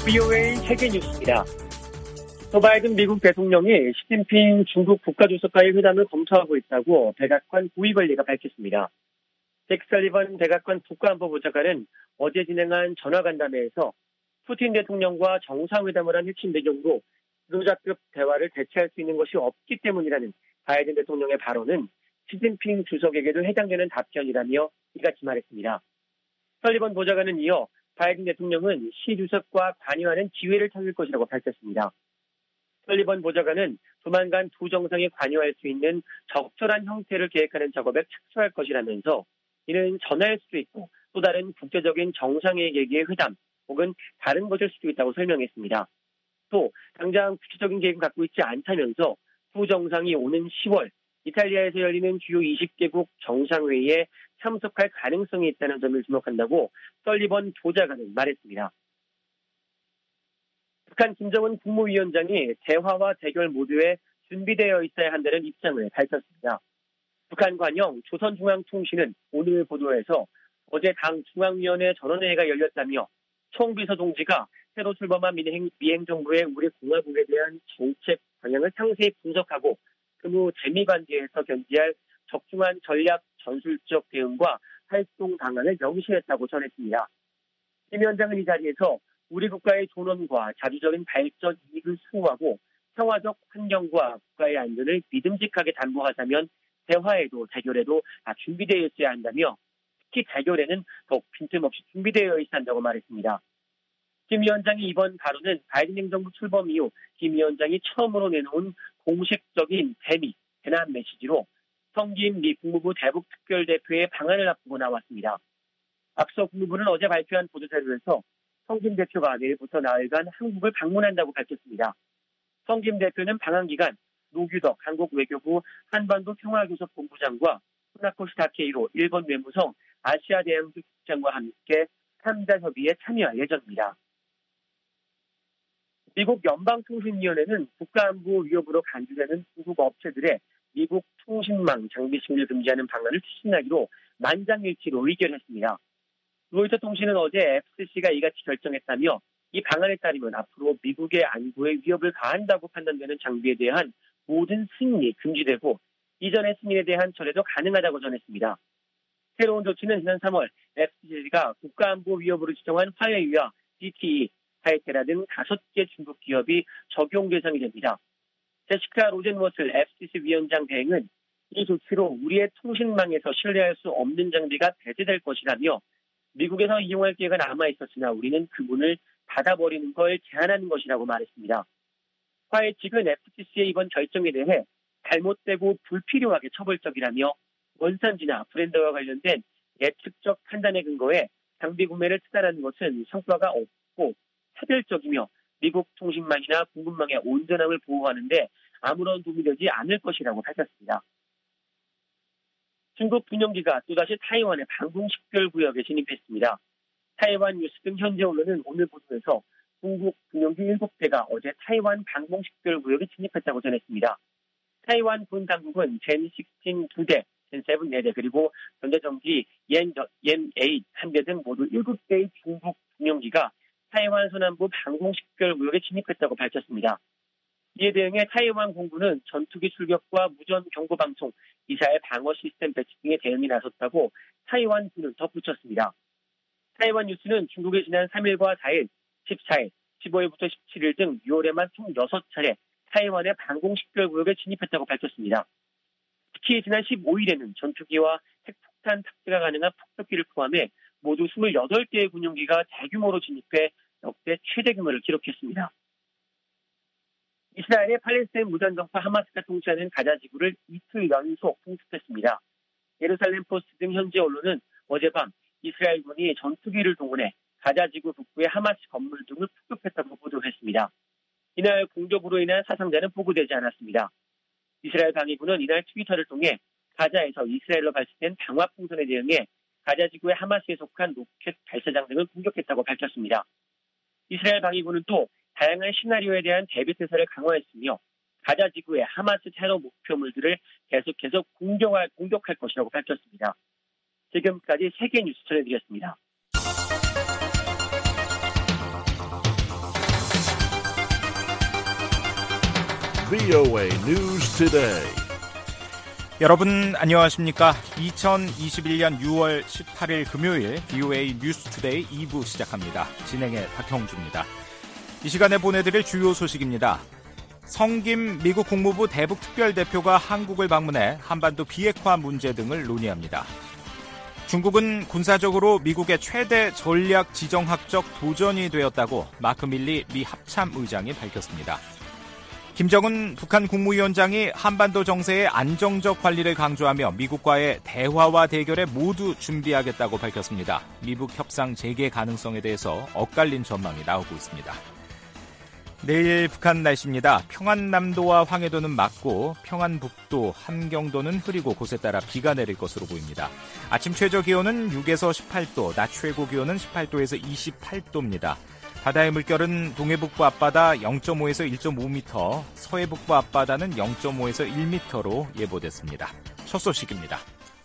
VOA 세계 뉴스입니다. 조 바이든 미국 대통령이 시진핑 중국 국가주석과의 회담을 검토하고 있다고 백악관 고위관리가 밝혔습니다. 잭 설리번 백악관 국가안보보좌관은 어제 진행한 전화간담회에서 푸틴 대통령과 정상회담을 한 핵심 배경으로 지도자급 대화를 대체할 수 있는 것이 없기 때문이라는 바이든 대통령의 발언은 시진핑 주석에게도 해당되는 답변이라며 이같이 말했습니다. 설리번 보좌관은 이어 바이든 대통령은 시 주석과 관여하는 기회를 찾을 것이라고 밝혔습니다. 설리번 보좌관은 조만간 두 정상이 관여할 수 있는 적절한 형태를 계획하는 작업에 착수할 것이라면서 이는 전화일 수도 있고 또 다른 국제적인 정상회의의 회담 혹은 다른 것일 수도 있다고 설명했습니다. 또 당장 구체적인 계획을 갖고 있지 않다면서 두 정상이 오는 10월 이탈리아에서 열리는 주요 20개국 정상회의에 참석할 가능성이 있다는 점을 주목한다고 설리번 보좌관은 말했습니다. 북한 김정은 국무위원장이 대화와 대결 모두에 준비되어 있어야 한다는 입장을 밝혔습니다. 북한 관영 조선중앙통신은 오늘 보도에서 어제 당 중앙위원회 전원회의가 열렸다며 총비서 동지가 새로 출범한 미행정부의 우리 공화국에 대한 정책 방향을 상세히 분석하고 그무 재미관계에서 견지할 적중한 전략 전술적 대응과 활동 방안을 명시했다고 전했습니다. 김 위원장은 이 자리에서 우리 국가의 존엄과 자주적인 발전 이익을 수호하고 평화적 환경과 국가의 안전을 믿음직하게 담보하자면 대화에도 대결에도 다 준비되어 있어야 한다며 특히 대결에는 더욱 빈틈없이 준비되어 있어야 한다고 말했습니다. 김 위원장이 이번 발언은 바이든 행정부 출범 이후 김 위원장이 처음으로 내놓은 공식적인 대남 메시지로 성김 미 국무부 대북특별대표의 방안을 앞두고 나왔습니다. 앞서 국무부는 어제 발표한 보도자료에서 성김 대표가 내일부터 나흘간 한국을 방문한다고 밝혔습니다. 성김 대표는 방한 기간 노규덕 한국 외교부 한반도 평화교섭본부장과 후나코시 다케이로 일본 외무성 아시아 대양국장과 함께 3자 협의에 참여할 예정입니다. 미국 연방통신위원회는 국가안보 위협으로 간주되는 중국 업체들의 미국 통신망 장비 승인을 금지하는 방안을 추진하기로 만장일치로 의결했습니다. 로이터 통신은 어제 FCC가 이같이 결정했다며 이 방안에 따르면 앞으로 미국의 안보에 위협을 가한다고 판단되는 장비에 대한 모든 승인이 금지되고 이전의 승인에 대한 철회도 가능하다고 전했습니다. 새로운 조치는 지난 3월 FCC가 국가안보 위협으로 지정한 화웨이와 ZTE, 하이테라 등 5개 중국 기업이 적용 대상이 됩니다. 제시카 로젠워슬 FCC 위원장 대행은 이 조치로 우리의 통신망에서 신뢰할 수 없는 장비가 배제될 것이라며 미국에서 이용할 기회가 남아있었으나 우리는 그 문을 닫아버리는 걸 제한하는 것이라고 말했습니다. 화해 측은 FCC의 이번 결정에 대해 잘못되고 불필요하게 처벌적이라며 원산지나 브랜드와 관련된 예측적 판단에 근거해 장비 구매를 추가하는 것은 성과가 없고 차별적이며 미국 통신망이나 공급망의 온전함을 보호하는데 아무런 도움이 되지 않을 것이라고 밝혔습니다. 중국 군용기가 또다시 타이완의 방공식별구역에 진입했습니다. 타이완 뉴스 등 현지 언론은 오늘 보도에서 중국 군용기 7대가 어제 타이완 방공식별구역에 진입했다고 전했습니다. 타이완 군 당국은 젠16 2대, 젠7 4대 그리고 전자전기 옌8 1대 등 모두 7대의 중국 군용기가 타이완 서남부 방공식별구역에 진입했다고 밝혔습니다. 이에 대응해 타이완 공군은 전투기 출격과 무전 경보방송, 미사일 방어 시스템 배치 등의 대응이 나섰다고 타이완 군을 덧붙였습니다. 타이완 뉴스는 중국의 지난 3일과 4일, 14일, 15일부터 17일 등 6월에만 총 6차례 타이완의 방공식별구역에 진입했다고 밝혔습니다. 특히 지난 15일에는 전투기와 핵폭탄 탑재가 가능한 폭격기를 포함해 모두 28개의 군용기가 대규모로 진입해 역대 최대 규모를 기록했습니다. 이스라엘의 팔레스타인 무장정파 하마스가 통치하는 가자 지구를 이틀 연속 공습했습니다. 예루살렘 포스트 등 현지 언론은 어젯밤 이스라엘군이 전투기를 동원해 가자 지구 북부의 하마스 건물 등을 폭격했다고 보도했습니다. 이날 공격으로 인한 사상자는 보고되지 않았습니다. 이스라엘 방위군은 이날 트위터를 통해 가자에서 이스라엘로 발사된 방화풍선에 대응해 가자 지구의 하마스에 속한 로켓 발사장 등을 공격했다고 밝혔습니다. 이스라엘 방위군은 또 다양한 시나리오에 대한 대비 태세를 강화했으며 가자 지구의 하마스 테러 목표물들을 계속해서 공격할 것이라고 밝혔습니다. 지금까지 세계 뉴스 전해드렸습니다. VOA News Today. 여러분 안녕하십니까? 2021년 6월 18일 금요일 VOA 뉴스 투데이 2부 시작합니다. 진행의 박형주입니다. 이 시간에 보내드릴 주요 소식입니다. 성김 미국 국무부 대북 특별대표가 한국을 방문해 한반도 비핵화 문제 등을 논의합니다. 중국은 군사적으로 미국의 최대 전략 지정학적 도전이 되었다고 마크 밀리 미 합참의장이 밝혔습니다. 김정은 북한 국무위원장이 한반도 정세의 안정적 관리를 강조하며 미국과의 대화와 대결에 모두 준비하겠다고 밝혔습니다. 미북 협상 재개 가능성에 대해서 엇갈린 전망이 나오고 있습니다. 내일 북한 날씨입니다. 평안남도와 황해도는 맑고 평안북도, 함경도는 흐리고 곳에 따라 비가 내릴 것으로 보입니다. 아침 최저 기온은 6에서 18도, 낮 최고 기온은 18도에서 28도입니다. 바다의 물결은 동해북부 앞바다 0.5에서 1.5m, 서해북부 앞바다는 0.5에서 1m로 예보됐습니다. 첫 소식입니다.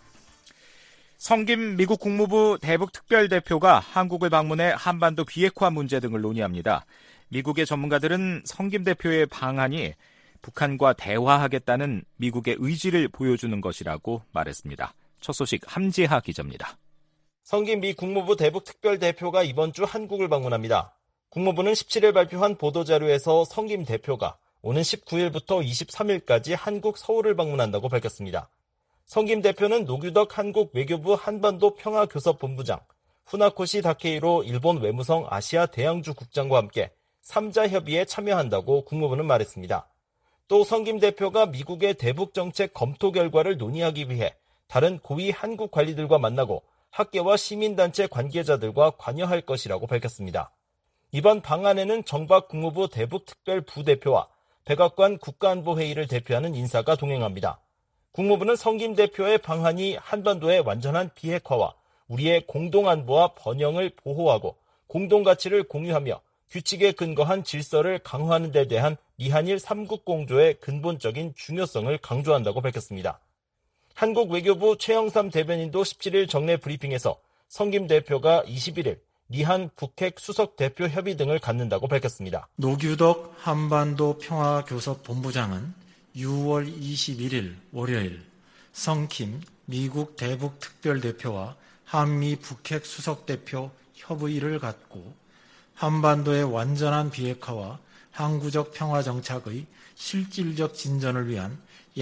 성김 미국 국무부 대북 특별대표가 한국을 방문해 한반도 비핵화 문제 등을 논의합니다. 미국의 전문가들은 성김 대표의 방한이 북한과 대화하겠다는 미국의 의지를 보여주는 것이라고 말했습니다. 첫 소식 함지하 기자입니다. 성김 미 국무부 대북 특별대표가 이번 주 한국을 방문합니다. 국무부는 17일 발표한 보도자료에서 성김 대표가 오는 19일부터 23일까지 한국 서울을 방문한다고 밝혔습니다. 성김 대표는 노규덕 한국 외교부 한반도 평화교섭본부장, 후나코시 다케이로 일본 외무성 아시아 대양주 국장과 함께 3자 협의에 참여한다고 국무부는 말했습니다. 또 성김 대표가 미국의 대북 정책 검토 결과를 논의하기 위해 다른 고위 한국 관리들과 만나고 학계와 시민단체 관계자들과 관여할 것이라고 밝혔습니다. 이번 방안에는 정박 국무부 대북 특별 부대표와 백악관 국가안보회의를 대표하는 인사가 동행합니다. 국무부는 성김 대표의 방한이 한반도의 완전한 비핵화와 우리의 공동안보와 번영을 보호하고 공동가치를 공유하며 규칙에 근거한 질서를 강화하는 데 대한 미한일 삼국공조의 근본적인 중요성을 강조한다고 밝혔습니다. 한국 외교부 최영삼 대변인도 17일 정례 브리핑에서 성김 대표가 21일 미한 북핵 수석 대표 협의 등을 갖는다고 밝혔습니다. 노규덕 한반도 평화교섭본부장은 6월 21일 월요일 성김 미국 대북 특별대표와 한미 북핵 수석 대표 협의를 갖고 한반도의 완전한 비핵화와 항구적 평화 정착의 실질적 진전을 위한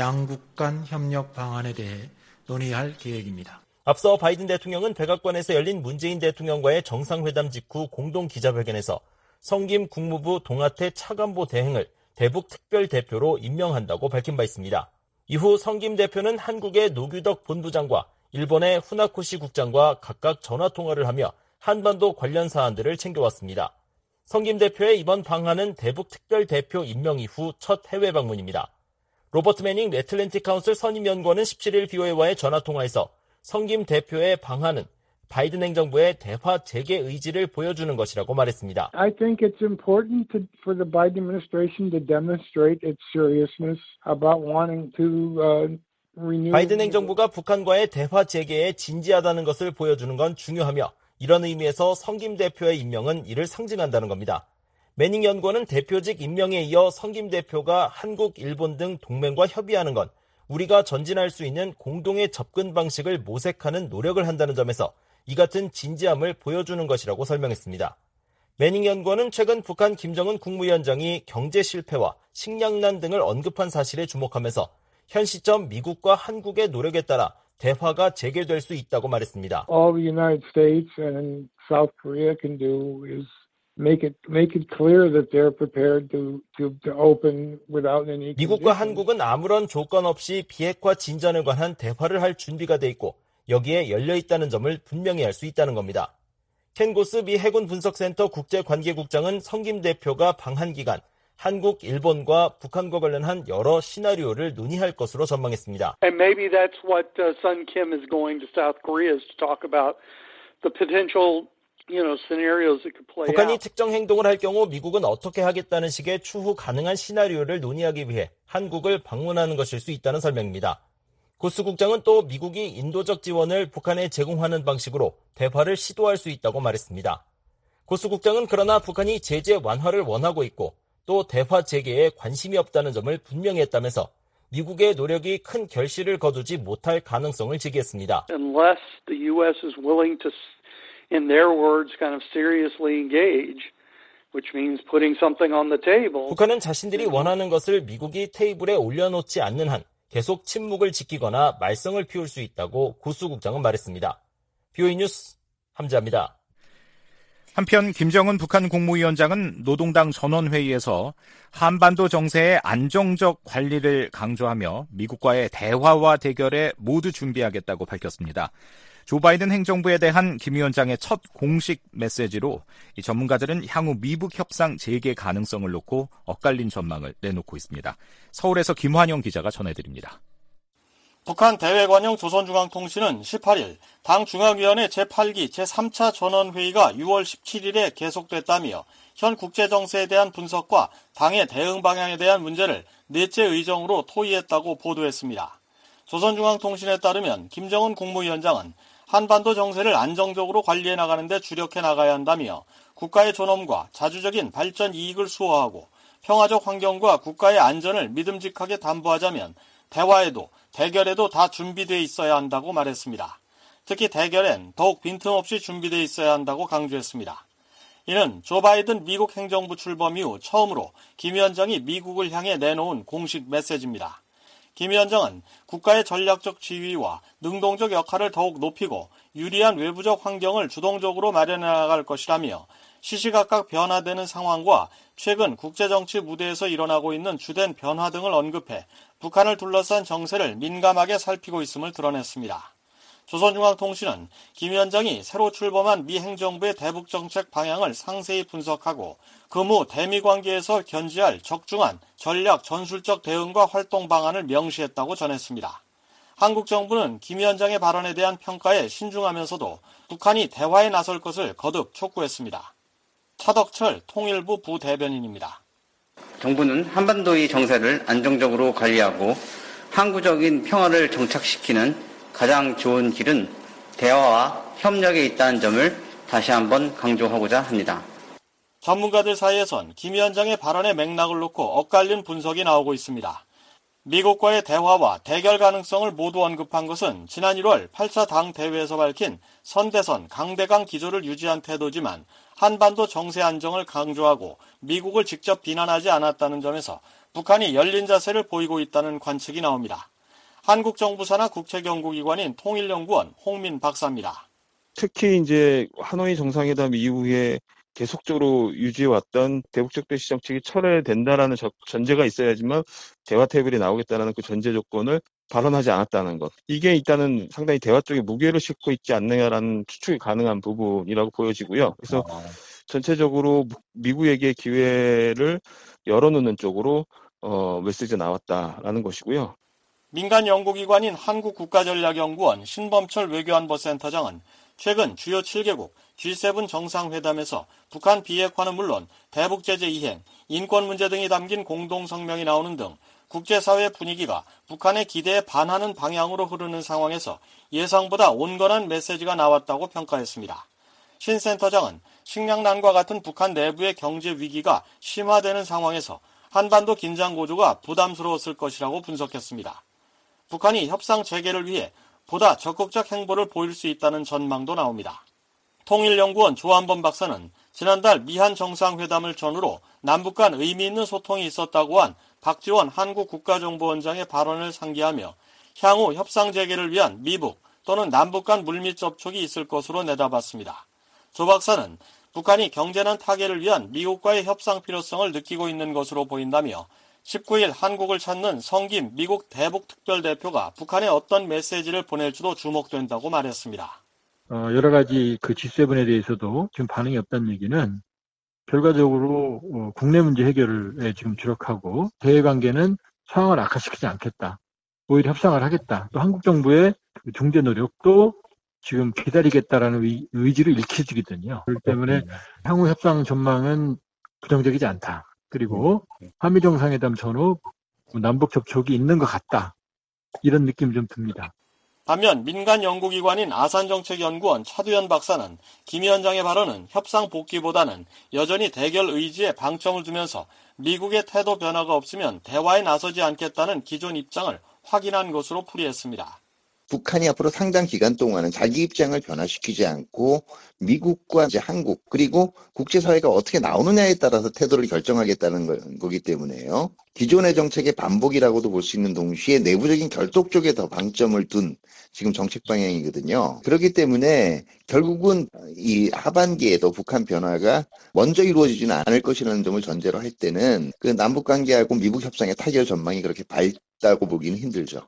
양국 간 협력 방안에 대해 논의할 계획입니다. 앞서 바이든 대통령은 백악관에서 열린 문재인 대통령과의 정상회담 직후 공동 기자회견에서 성김 국무부 동아태 차관보 대행을 대북 특별대표로 임명한다고 밝힌 바 있습니다. 이후 성김 대표는 한국의 노규덕 본부장과 일본의 후나코시 국장과 각각 전화통화를 하며 한반도 관련 사안들을 챙겨왔습니다. 성김 대표의 이번 방한은 대북 특별대표 임명 이후 첫 해외 방문입니다. 로버트 매닝 애틀랜틱 카운슬 선임연구원은 17일 BOA와의 전화통화에서 성김 대표의 방한은 바이든 행정부의 대화 재개 의지를 보여주는 것이라고 말했습니다. I think it's important for the Biden administration to demonstrate its seriousness about wanting to renew. 바이든 행정부가 북한과의 대화 재개에 진지하다는 것을 보여주는 건 중요하며 이런 의미에서 성김 대표의 임명은 이를 상징한다는 겁니다. 매닝 연구원은 대표직 임명에 이어 성김 대표가 한국, 일본 등 동맹과 협의하는 건 우리가 전진할 수 있는 공동의 접근 방식을 모색하는 노력을 한다는 점에서 이 같은 진지함을 보여주는 것이라고 설명했습니다. 매닝 연구원은 최근 북한 김정은 국무위원장이 경제 실패와 식량난 등을 언급한 사실에 주목하면서 현 시점 미국과 한국의 노력에 따라 대화가 재개될 수 있다고 말했습니다. All the United States and South Korea can do is make it clear that they're prepared to open without any. 미국과 한국은 아무런 조건 없이 비핵화 진전에 관한 대화를 할 준비가 돼 있고 여기에 열려 있다는 점을 분명히 알 수 있다는 겁니다. 켄 고스 미 해군 분석센터 국제관계국장은 성김 대표가 방한 기간 한국, 일본과 북한과 관련한 여러 시나리오를 논의할 것으로 전망했습니다. And maybe that's what Sun Kim is going to South Korea is to talk about the potential, scenarios that could play 북한이 out. 특정 행동을 할 경우 미국은 어떻게 하겠다는 식의 추후 가능한 시나리오를 논의하기 위해 한국을 방문하는 것일 수 있다는 설명입니다. 고스 국장은 또 미국이 인도적 지원을 북한에 제공하는 방식으로 대화를 시도할 수 있다고 말했습니다. 고스 국장은 그러나 북한이 제재 완화를 원하고 있고 또 대화 재개에 관심이 없다는 점을 분명히 했다면서 미국의 노력이 큰 결실을 거두지 못할 가능성을 제기했습니다. Unless the U.S. is willing to, in their words, kind of seriously engage, which means putting something on the table. 북한은 자신들이 원하는 것을 미국이 테이블에 올려놓지 않는 한 계속 침묵을 지키거나 말썽을 피울 수 있다고 구수 국장은 말했습니다. BOE 뉴스 함자입니다. 한편 김정은 북한 국무위원장은 노동당 전원회의에서 한반도 정세의 안정적 관리를 강조하며 미국과의 대화와 대결에 모두 준비하겠다고 밝혔습니다. 조 바이든 행정부에 대한 김 위원장의 첫 공식 메시지로 이 전문가들은 향후 미북 협상 재개 가능성을 놓고 엇갈린 전망을 내놓고 있습니다. 서울에서 김환영 기자가 전해드립니다. 북한 대외관용 조선중앙통신은 18일 당 중앙위원회 제8기 제3차 전원회의가 6월 17일에 계속됐다며 현 국제정세에 대한 분석과 당의 대응 방향에 대한 문제를 넷째 의정으로 토의했다고 보도했습니다. 조선중앙통신에 따르면 김정은 국무위원장은 한반도 정세를 안정적으로 관리해 나가는 데 주력해 나가야 한다며 국가의 존엄과 자주적인 발전 이익을 수호하고 평화적 환경과 국가의 안전을 믿음직하게 담보하자면 대화에도 대결에도 다 준비되어 있어야 한다고 말했습니다. 특히 대결엔 더욱 빈틈없이 준비되어 있어야 한다고 강조했습니다. 이는 조 바이든 미국 행정부 출범 이후 처음으로 김 위원장이 미국을 향해 내놓은 공식 메시지입니다. 김 위원장은 국가의 전략적 지위와 능동적 역할을 더욱 높이고 유리한 외부적 환경을 주동적으로 마련해 나갈 것이라며 시시각각 변화되는 상황과 최근 국제정치 무대에서 일어나고 있는 주된 변화 등을 언급해 북한을 둘러싼 정세를 민감하게 살피고 있음을 드러냈습니다. 조선중앙통신은 김 위원장이 새로 출범한 미 행정부의 대북정책 방향을 상세히 분석하고 금후 대미 관계에서 견지할 적중한 전략 전술적 대응과 활동 방안을 명시했다고 전했습니다. 한국 정부는 김 위원장의 발언에 대한 평가에 신중하면서도 북한이 대화에 나설 것을 거듭 촉구했습니다. 차덕철 통일부 부대변인입니다. 정부는 한반도의 정세를 안정적으로 관리하고 항구적인 평화를 정착시키는 가장 좋은 길은 대화와 협력에 있다는 점을 다시 한번 강조하고자 합니다. 전문가들 사이에선 김 위원장의 발언의 맥락을 놓고 엇갈린 분석이 나오고 있습니다. 미국과의 대화와 대결 가능성을 모두 언급한 것은 지난 1월 8차 당 대회에서 밝힌 선대선 강대강 기조를 유지한 태도지만 한반도 정세 안정을 강조하고 미국을 직접 비난하지 않았다는 점에서 북한이 열린 자세를 보이고 있다는 관측이 나옵니다. 한국 정부 산하 국책연구기관인 통일연구원 홍민 박사입니다. 특히 이제 하노이 정상회담 이후에 계속적으로 유지해왔던 대북적 배시 정책이 철회된다라는 전제가 있어야지만 대화 테이블에 나오겠다는 그 전제 조건을 발언하지 않았다는 것. 이게 일단은 상당히 대화 쪽에 무게를 싣고 있지 않느냐라는 추측이 가능한 부분이라고 보여지고요. 그래서 전체적으로 미국에게 기회를 열어놓는 쪽으로 메시지가 나왔다라는 것이고요. 민간 연구기관인 한국국가전략연구원 신범철 외교안보센터장은 최근 주요 7개국 G7 정상회담에서 북한 비핵화는 물론 대북 제재 이행, 인권 문제 등이 담긴 공동성명이 나오는 등 국제사회 분위기가 북한의 기대에 반하는 방향으로 흐르는 상황에서 예상보다 온건한 메시지가 나왔다고 평가했습니다. 신 센터장은 식량난과 같은 북한 내부의 경제 위기가 심화되는 상황에서 한반도 긴장 고조가 부담스러웠을 것이라고 분석했습니다. 북한이 협상 재개를 위해 보다 적극적 행보를 보일 수 있다는 전망도 나옵니다. 통일연구원 조한범 박사는 지난달 미한 정상회담을 전후로 남북 간 의미 있는 소통이 있었다고 한 박지원 한국국가정보원장의 발언을 상기하며 향후 협상 재개를 위한 미북 또는 남북 간 물밑 접촉이 있을 것으로 내다봤습니다. 조 박사는 북한이 경제난 타개를 위한 미국과의 협상 필요성을 느끼고 있는 것으로 보인다며 19일 한국을 찾는 성김 미국 대북특별대표가 북한에 어떤 메시지를 보낼지도 주목된다고 말했습니다. 여러 가지 그 G7에 대해서도 지금 반응이 없다는 얘기는 결과적으로 국내 문제 해결에 지금 주력하고 대외 관계는 상황을 악화시키지 않겠다. 오히려 협상을 하겠다. 또 한국 정부의 중재 노력도 지금 기다리겠다라는 의지를 일깨주거든요. 그렇기 때문에 향후 협상 전망은 부정적이지 않다. 그리고 한미 정상회담 전후 남북 접촉이 있는 것 같다. 이런 느낌이 좀 듭니다. 반면 민간 연구기관인 아산정책연구원 차두현 박사는 김 위원장의 발언은 협상 복귀보다는 여전히 대결 의지에 방점을 두면서 미국의 태도 변화가 없으면 대화에 나서지 않겠다는 기존 입장을 확인한 것으로 풀이했습니다. 북한이 앞으로 상당 기간 동안은 자기 입장을 변화시키지 않고 미국과 이제 한국 그리고 국제사회가 어떻게 나오느냐에 따라서 태도를 결정하겠다는 거기 때문에요. 기존의 정책의 반복이라고도 볼 수 있는 동시에 내부적인 결속 쪽에 더 방점을 둔 지금 정책 방향이거든요. 그렇기 때문에 결국은 이 하반기에도 북한 변화가 먼저 이루어지지는 않을 것이라는 점을 전제로 할 때는 그 남북 관계하고 미국 협상의 타결 전망이 그렇게 밝다고 보기는 힘들죠.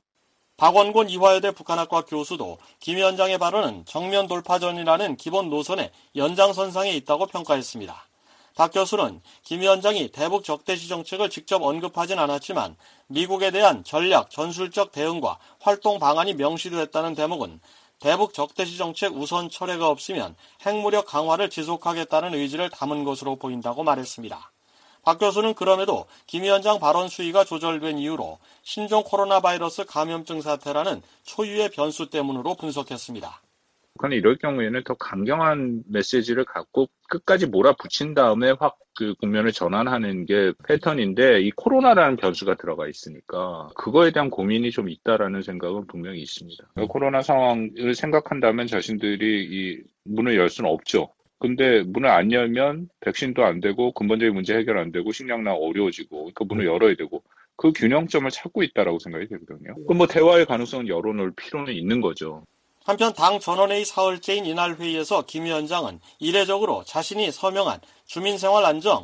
박원곤 이화여대 북한학과 교수도 김 위원장의 발언은 정면 돌파전이라는 기본 노선의 연장선상에 있다고 평가했습니다. 박 교수는 김 위원장이 대북 적대시 정책을 직접 언급하진 않았지만 미국에 대한 전략, 전술적 대응과 활동 방안이 명시됐다는 대목은 대북 적대시 정책 우선 철회가 없으면 핵무력 강화를 지속하겠다는 의지를 담은 것으로 보인다고 말했습니다. 박 교수는 그럼에도 김 위원장 발언 수위가 조절된 이유로 신종 코로나 바이러스 감염증 사태라는 초유의 변수 때문으로 분석했습니다. 북한이 이럴 경우에는 더 강경한 메시지를 갖고 끝까지 몰아붙인 다음에 확 그 국면을 전환하는 게 패턴인데 이 코로나라는 변수가 들어가 있으니까 그거에 대한 고민이 좀 있다라는 생각은 분명히 있습니다. 코로나 상황을 생각한다면 자신들이 이 문을 열 수는 없죠. 근데 문을 안 열면 백신도 안 되고 근본적인 문제 해결 안 되고 식량난 어려워지고 그 문을 열어야 되고 그 균형점을 찾고 있다라고 생각이 되거든요. 그럼 뭐 대화의 가능성은 열어놓을 필요는 있는 거죠. 한편 당 전원회의 사흘째인 이날 회의에서 김 위원장은 이례적으로 자신이 서명한 주민생활안정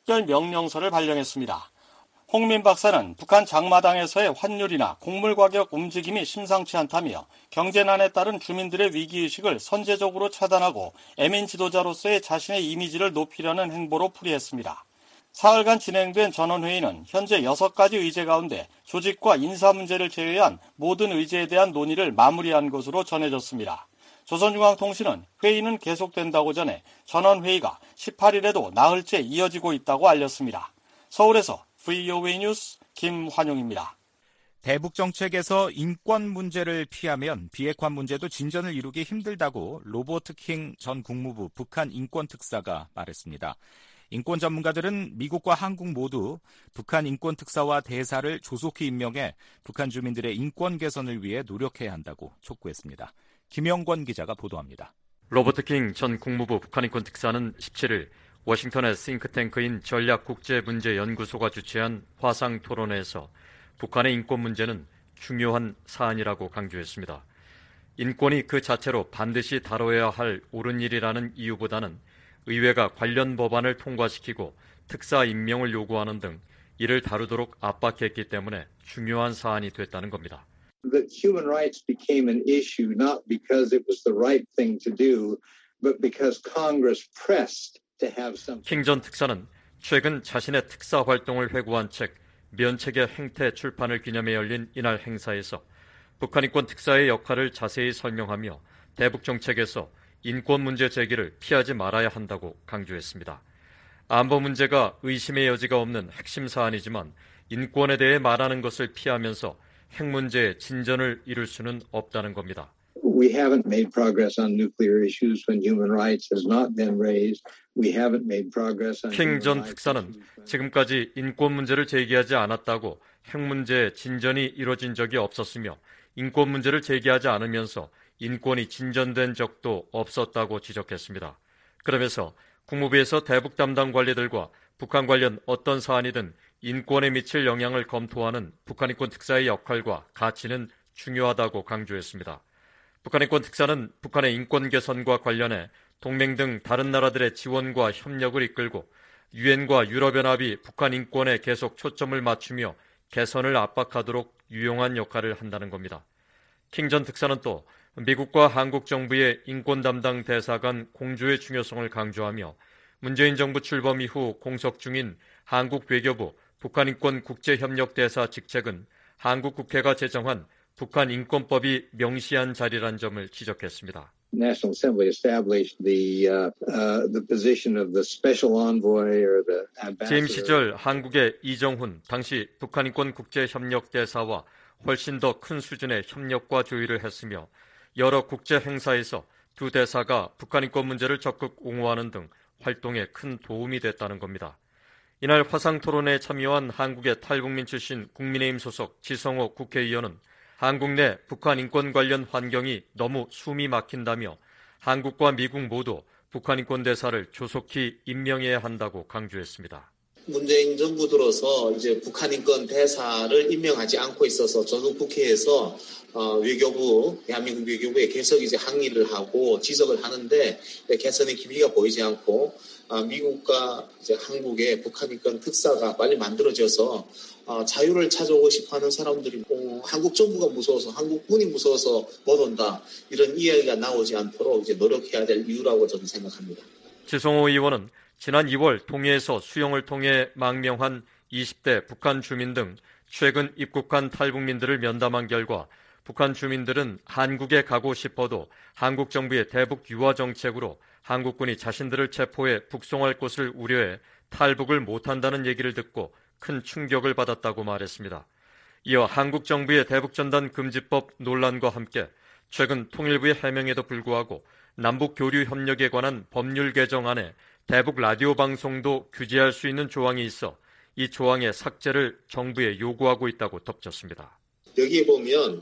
특별명령서를 발령했습니다. 홍민 박사는 북한 장마당에서의 환율이나 곡물 가격 움직임이 심상치 않다며 경제난에 따른 주민들의 위기의식을 선제적으로 차단하고 애민 지도자로서의 자신의 이미지를 높이려는 행보로 풀이했습니다. 사흘간 진행된 전원회의는 현재 6가지 의제 가운데 조직과 인사 문제를 제외한 모든 의제에 대한 논의를 마무리한 것으로 전해졌습니다. 조선중앙통신은 회의는 계속된다고 전해 전원회의가 18일에도 나흘째 이어지고 있다고 알렸습니다. 서울에서 VOA 뉴스 김환용입니다. 대북 정책에서 인권 문제를 피하면 비핵화 문제도 진전을 이루기 힘들다고 로버트 킹 전 국무부 북한 인권특사가 말했습니다. 인권 전문가들은 미국과 한국 모두 북한 인권특사와 대사를 조속히 임명해 북한 주민들의 인권 개선을 위해 노력해야 한다고 촉구했습니다. 김영권 기자가 보도합니다. 로버트 킹 전 국무부 북한 인권특사는 17일 워싱턴의 싱크탱크인 전략국제문제연구소가 주최한 화상토론회에서 북한의 인권 문제는 중요한 사안이라고 강조했습니다. 인권이 그 자체로 반드시 다뤄야 할 옳은 일이라는 이유보다는 의회가 관련 법안을 통과시키고 특사 임명을 요구하는 등 이를 다루도록 압박했기 때문에 중요한 사안이 됐다는 겁니다. That human rights became an issue not because it was the right thing to do, but because Congress pressed to have something. 킹 전 특사는 최근 자신의 특사 활동을 회고한 책 면책의 행태 출판을 기념해 열린 이날 행사에서 북한 인권 특사의 역할을 자세히 설명하며 대북 정책에서 인권 문제 제기를 피하지 말아야 한다고 강조했습니다. 안보 문제가 의심의 여지가 없는 핵심 사안이지만 인권에 대해 말하는 것을 피하면서 핵 문제의 진전을 이룰 수는 없다는 겁니다. We haven't made progress on nuclear issues when human rights has not been raised. We haven't made progress on 킹 전 특사는 지금까지 인권 문제를 제기하지 않았다고 핵 문제의 진전이 이루어진 적이 없었으며 인권 문제를 제기하지 않으면서 인권이 진전된 적도 없었다고 지적했습니다. 그러면서 국무부에서 대북 담당 관리들과 북한 관련 어떤 사안이든 인권에 미칠 영향을 검토하는 북한 인권 특사의 역할과 가치는 중요하다고 강조했습니다. 북한 인권 특사는 북한의 인권 개선과 관련해 동맹 등 다른 나라들의 지원과 협력을 이끌고 유엔과 유럽연합이 북한 인권에 계속 초점을 맞추며 개선을 압박하도록 유용한 역할을 한다는 겁니다. 킹 전 특사는 또 미국과 한국 정부의 인권 담당 대사 간 공조의 중요성을 강조하며 문재인 정부 출범 이후 공석 중인 한국 외교부 북한인권 국제협력대사 직책은 한국 국회가 제정한 북한 인권법이 명시한 자리란 점을 지적했습니다. National Assembly established the position of the special envoy or the ambassador. 재임 시절 한국의 이정훈 당시 북한인권 국제협력대사와 훨씬 더 큰 수준의 협력과 조율을 했으며 여러 국제 행사에서 두 대사가 북한 인권 문제를 적극 옹호하는 등 활동에 큰 도움이 됐다는 겁니다. 이날 화상 토론에 참여한 한국의 탈북민 출신 국민의힘 소속 지성호 국회의원은 한국 내 북한 인권 관련 환경이 너무 숨이 막힌다며 한국과 미국 모두 북한 인권 대사를 조속히 임명해야 한다고 강조했습니다. 문재인 정부 들어서 이제 북한 인권 대사를 임명하지 않고 있어서 저도 국회에서 외교부, 대한민국 외교부에 계속 이제 항의를 하고 지적을 하는데 개선의 기미가 보이지 않고 미국과 이제 한국의 북한 인권 특사가 빨리 만들어져서 자유를 찾아오고 싶어하는 사람들이 한국 정부가 무서워서 한국군이 무서워서 못 온다 이런 이야기가 나오지 않도록 이제 노력해야 될 이유라고 저는 생각합니다. 지성호 의원은 지난 2월 동해에서 수영을 통해 망명한 20대 북한 주민 등 최근 입국한 탈북민들을 면담한 결과 북한 주민들은 한국에 가고 싶어도 한국 정부의 대북 유화 정책으로 한국군이 자신들을 체포해 북송할 것을 우려해 탈북을 못한다는 얘기를 듣고 큰 충격을 받았다고 말했습니다. 이어 한국 정부의 대북전단 금지법 논란과 함께 최근 통일부의 해명에도 불구하고 남북 교류 협력에 관한 법률 개정안에 대북 라디오 방송도 규제할 수 있는 조항이 있어 이 조항의 삭제를 정부에 요구하고 있다고 덧붙였습니다. 여기에 보면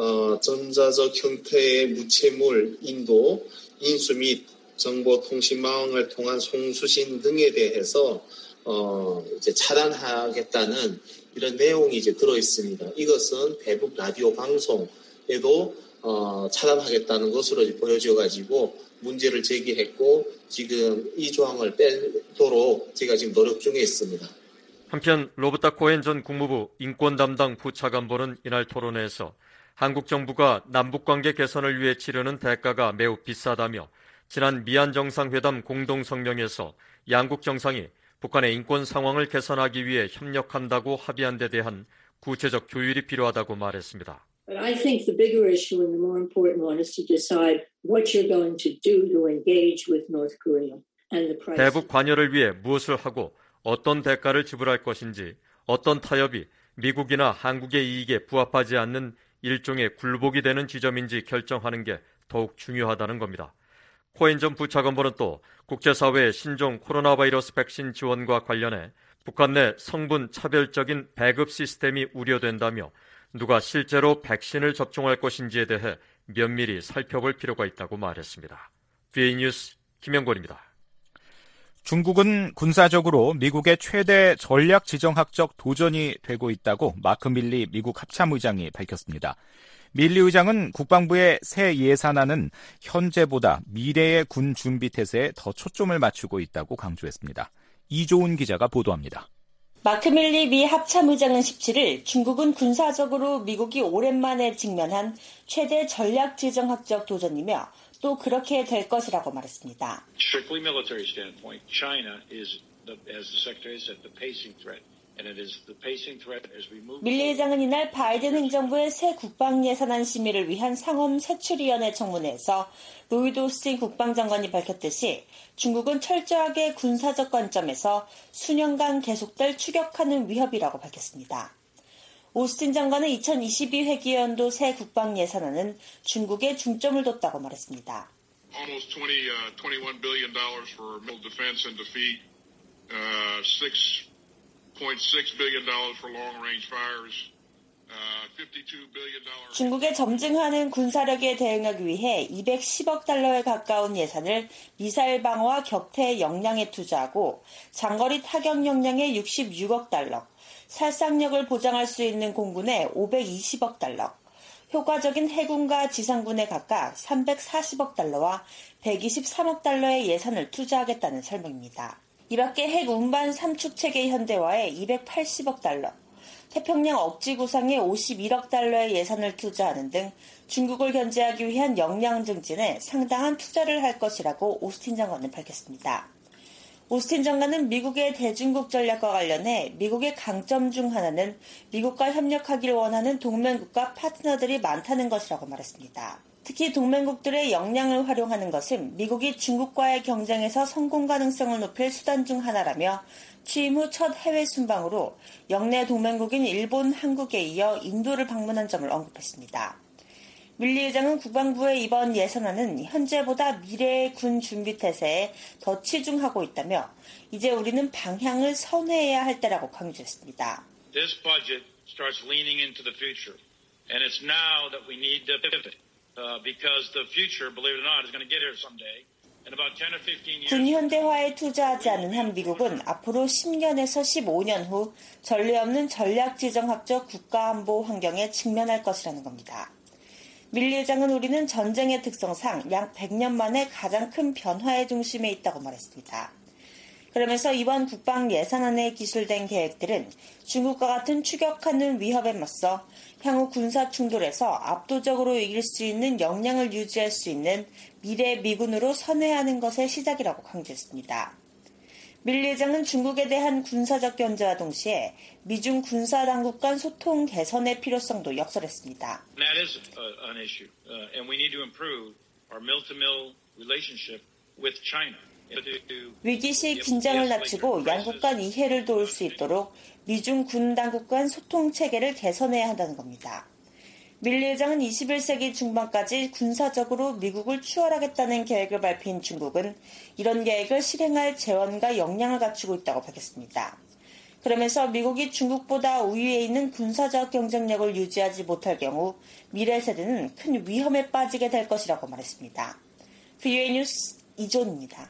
전자적 형태의 무체물 인도, 인수 및 정보통신망을 통한 송수신 등에 대해서 이제 차단하겠다는 이런 내용이 이제 들어 있습니다. 이것은 대북 라디오 방송에도 차단하겠다는 것으로 보여져 가지고 문제를 제기했고 지금 이 조항을 빼도록 제가 지금 노력 중에 있습니다. 한편 로버타 코엔 전 국무부 인권 담당 부차관보는 이날 토론회에서 한국 정부가 남북관계 개선을 위해 치르는 대가가 매우 비싸다며 지난 미얀 정상회담 공동성명에서 양국 정상이 북한의 인권 상황을 개선하기 위해 협력한다고 합의한 데 대한 구체적 조율이 필요하다고 말했습니다. But I think the bigger issue and the more important one is to decide what you're going to do to engage with North Korea and the price. 대북 관여를 위해 무엇을 하고 어떤 대가를 지불할 것인지, 어떤 타협이 미국이나 한국의 이익에 부합하지 않는 일종의 굴복이 되는 지점인지 결정하는 게 더욱 중요하다는 겁니다. 코엔 전 부차관보는 또 국제사회의 신종 코로나 바이러스 백신 지원과 관련해 북한 내 성분 차별적인 배급 시스템이 우려된다며 누가 실제로 백신을 접종할 것인지에 대해 면밀히 살펴볼 필요가 있다고 말했습니다. VA 뉴스 김영권입니다. 중국은 군사적으로 미국의 최대 전략 지정학적 도전이 되고 있다고 마크 밀리 미국 합참의장이 밝혔습니다. 밀리 의장은 국방부의 새 예산안은 현재보다 미래의 군 준비 태세에 더 초점을 맞추고 있다고 강조했습니다. 이조은 기자가 보도합니다. 마크 밀리 미 합참의장은 17일 중국은 군사적으로 미국이 오랜만에 직면한 최대 전략 지정학적 도전이며 또 그렇게 될 것이라고 말했습니다. Strictly military standpoint, China is, as the Secretary said, the pacing threat. 밀리 의장은 이날 바이든 행정부의 새 국방 예산안 심의를 위한 상원 세출위원회 청문회에서 로이드 오스틴 국방장관이 밝혔듯이 중국은 철저하게 군사적 관점에서 수년간 계속될 추격하는 위협이라고 밝혔습니다. 오스틴 장관은 2022 회기연도 새 국방 예산안은 중국에 중점을 뒀다고 말했습니다. Almost $21 billion for missile defense and defeat, $6.6 billion for long-range fires, $52 billion. 중국에 점증하는 군사력에 대응하기 위해 210억 달러에 가까운 예산을 미사일 방어와 격퇴 역량에 투자하고 장거리 타격 역량에 66억 달러, 살상력을 보장할 수 있는 공군에 520억 달러, 효과적인 해군과 지상군에 각각 340억 달러와 123억 달러의 예산을 투자하겠다는 설명입니다. 이 밖에 핵 운반 3축 체계 현대화에 280억 달러, 태평양 억지 구상에 51억 달러의 예산을 투자하는 등 중국을 견제하기 위한 역량 증진에 상당한 투자를 할 것이라고 오스틴 장관은 밝혔습니다. 오스틴 장관은 미국의 대중국 전략과 관련해 미국의 강점 중 하나는 미국과 협력하기를 원하는 동맹국과 파트너들이 많다는 것이라고 말했습니다. 특히 동맹국들의 역량을 활용하는 것은 미국이 중국과의 경쟁에서 성공 가능성을 높일 수단 중 하나라며 취임 후 첫 해외 순방으로 영내 동맹국인 일본, 한국에 이어 인도를 방문한 점을 언급했습니다. 밀리 의장은 국방부의 이번 예산안은 현재보다 미래의 군 준비 태세에 더 치중하고 있다며 이제 우리는 방향을 선회해야 할 때라고 강조했습니다. This budget starts leaning into the future, and it's now that we need to pivot, because the future, believe it or not, is going to get here someday. In about 10 or 15 years. 군 현대화에 투자하지 않은 한 미국은 앞으로 10년에서 15년 후 전례 없는 전략지정학적 국가안보 환경에 직면할 것이라는 겁니다. 밀리 의장은 우리는 전쟁의 특성상 약 100년 만에 가장 큰 변화의 중심에 있다고 말했습니다. 그러면서 이번 국방 예산안에 기술된 계획들은 중국과 같은 추격하는 위협에 맞서 향후 군사 충돌에서 압도적으로 이길 수 있는 역량을 유지할 수 있는 미래 미군으로 선회하는 것의 시작이라고 강조했습니다. 밀리 의장은 중국에 대한 군사적 견제와 동시에 미중 군사당국 간 소통 개선의 필요성도 역설했습니다. That is an issue, and we need to improve our mill-to-mill relationship with China. 위기 시 긴장을 낮추고 양국 간 이해를 도울 수 있도록 미중 군 당국 간 소통 체계를 개선해야 한다는 겁니다. 밀리 의장은 21세기 중반까지 군사적으로 미국을 추월하겠다는 계획을 발표한 중국은 이런 계획을 실행할 재원과 역량을 갖추고 있다고 밝혔습니다. 그러면서 미국이 중국보다 우위에 있는 군사적 경쟁력을 유지하지 못할 경우 미래 세대는 큰 위험에 빠지게 될 것이라고 말했습니다. VOA 뉴스 이존입니다.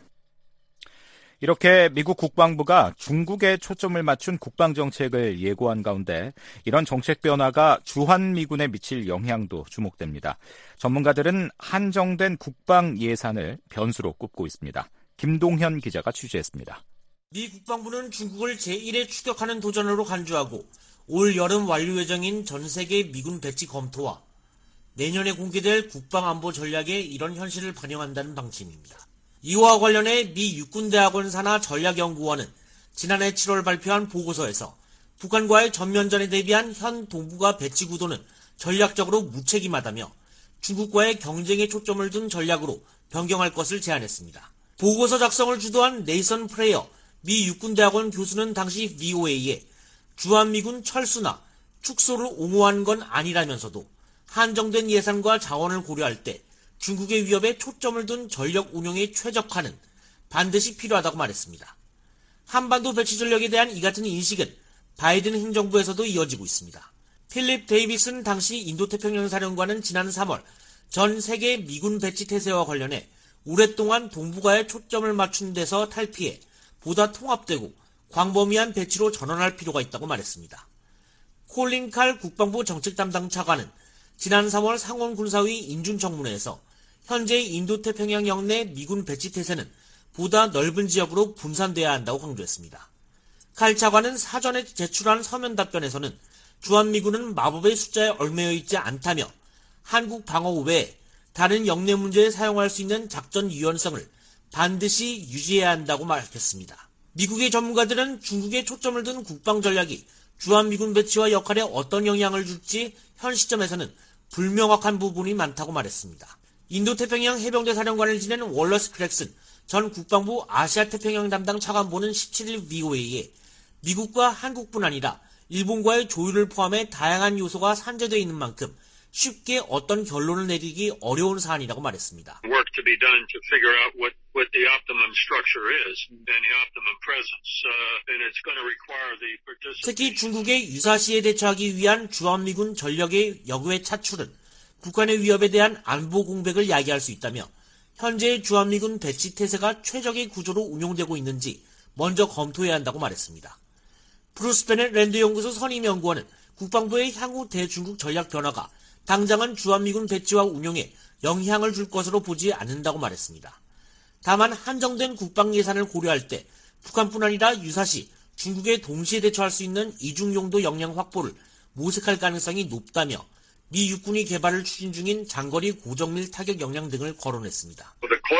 이렇게 미국 국방부가 중국에 초점을 맞춘 국방정책을 예고한 가운데 이런 정책 변화가 주한미군에 미칠 영향도 주목됩니다. 전문가들은 한정된 국방 예산을 변수로 꼽고 있습니다. 김동현 기자가 취재했습니다. 미 국방부는 중국을 제1의 추격하는 도전으로 간주하고 올 여름 완료 예정인 전 세계 미군 배치 검토와 내년에 공개될 국방안보 전략에 이런 현실을 반영한다는 방침입니다. 이와 관련해 미 육군대학원 산하 전략연구원은 지난해 7월 발표한 보고서에서 북한과의 전면전에 대비한 현 동북아 배치 구도는 전략적으로 무책임하다며 중국과의 경쟁에 초점을 둔 전략으로 변경할 것을 제안했습니다. 보고서 작성을 주도한 네이선 프레이어 미 육군대학원 교수는 당시 VOA에 주한미군 철수나 축소를 옹호한 건 아니라면서도 한정된 예산과 자원을 고려할 때 중국의 위협에 초점을 둔 전력 운용의 최적화는 반드시 필요하다고 말했습니다. 한반도 배치 전력에 대한 이 같은 인식은 바이든 행정부에서도 이어지고 있습니다. 필립 데이비슨 당시 인도태평양 사령관은 지난 3월 전 세계 미군 배치 태세와 관련해 오랫동안 동북아에 초점을 맞춘 데서 탈피해 보다 통합되고 광범위한 배치로 전환할 필요가 있다고 말했습니다. 콜린 칼 국방부 정책 담당 차관은 지난 3월 상원군사위 인준청문회에서 현재 인도태평양 영내 미군 배치 태세는 보다 넓은 지역으로 분산돼야 한다고 강조했습니다. 칼 차관은 사전에 제출한 서면 답변에서는 주한미군은 마법의 숫자에 얽매여 있지 않다며 한국 방어 외에 다른 영내 문제에 사용할 수 있는 작전 유연성을 반드시 유지해야 한다고 밝혔습니다. 미국의 전문가들은 중국에 초점을 둔 국방 전략이 주한미군 배치와 역할에 어떤 영향을 줄지 현 시점에서는 불명확한 부분이 많다고 말했습니다. 인도태평양 해병대 사령관을 지낸 월러스 크렉슨 전 국방부 아시아태평양 담당 차관보는 17일 VOA에 미국과 한국뿐 아니라 일본과의 조율을 포함해 다양한 요소가 산재되어 있는 만큼 쉽게 어떤 결론을 내리기 어려운 사안이라고 말했습니다. Work to be done to figure out what the optimum structure is and the optimum presence, and it's going to require the participation. 특히 중국의 유사시에 대처하기 위한 주한미군 전력의 역외 차출은 북한의 위협에 대한 안보 공백을 야기할 수 있다며 현재의 주한미군 배치 태세가 최적의 구조로 운용되고 있는지 먼저 검토해야 한다고 말했습니다. 브루스 베넷 랜드 연구소 선임 연구원은 국방부의 향후 대중국 전략 변화가 당장은 주한미군 배치와 운용에 영향을 줄 것으로 보지 않는다고 말했습니다. 다만 한정된 국방 예산을 고려할 때 북한뿐 아니라 유사시 중국에 동시에 대처할 수 있는 이중용도 역량 확보를 모색할 가능성이 높다며 미 육군이 개발을 추진 중인 장거리 고정밀 타격 역량 등을 거론했습니다.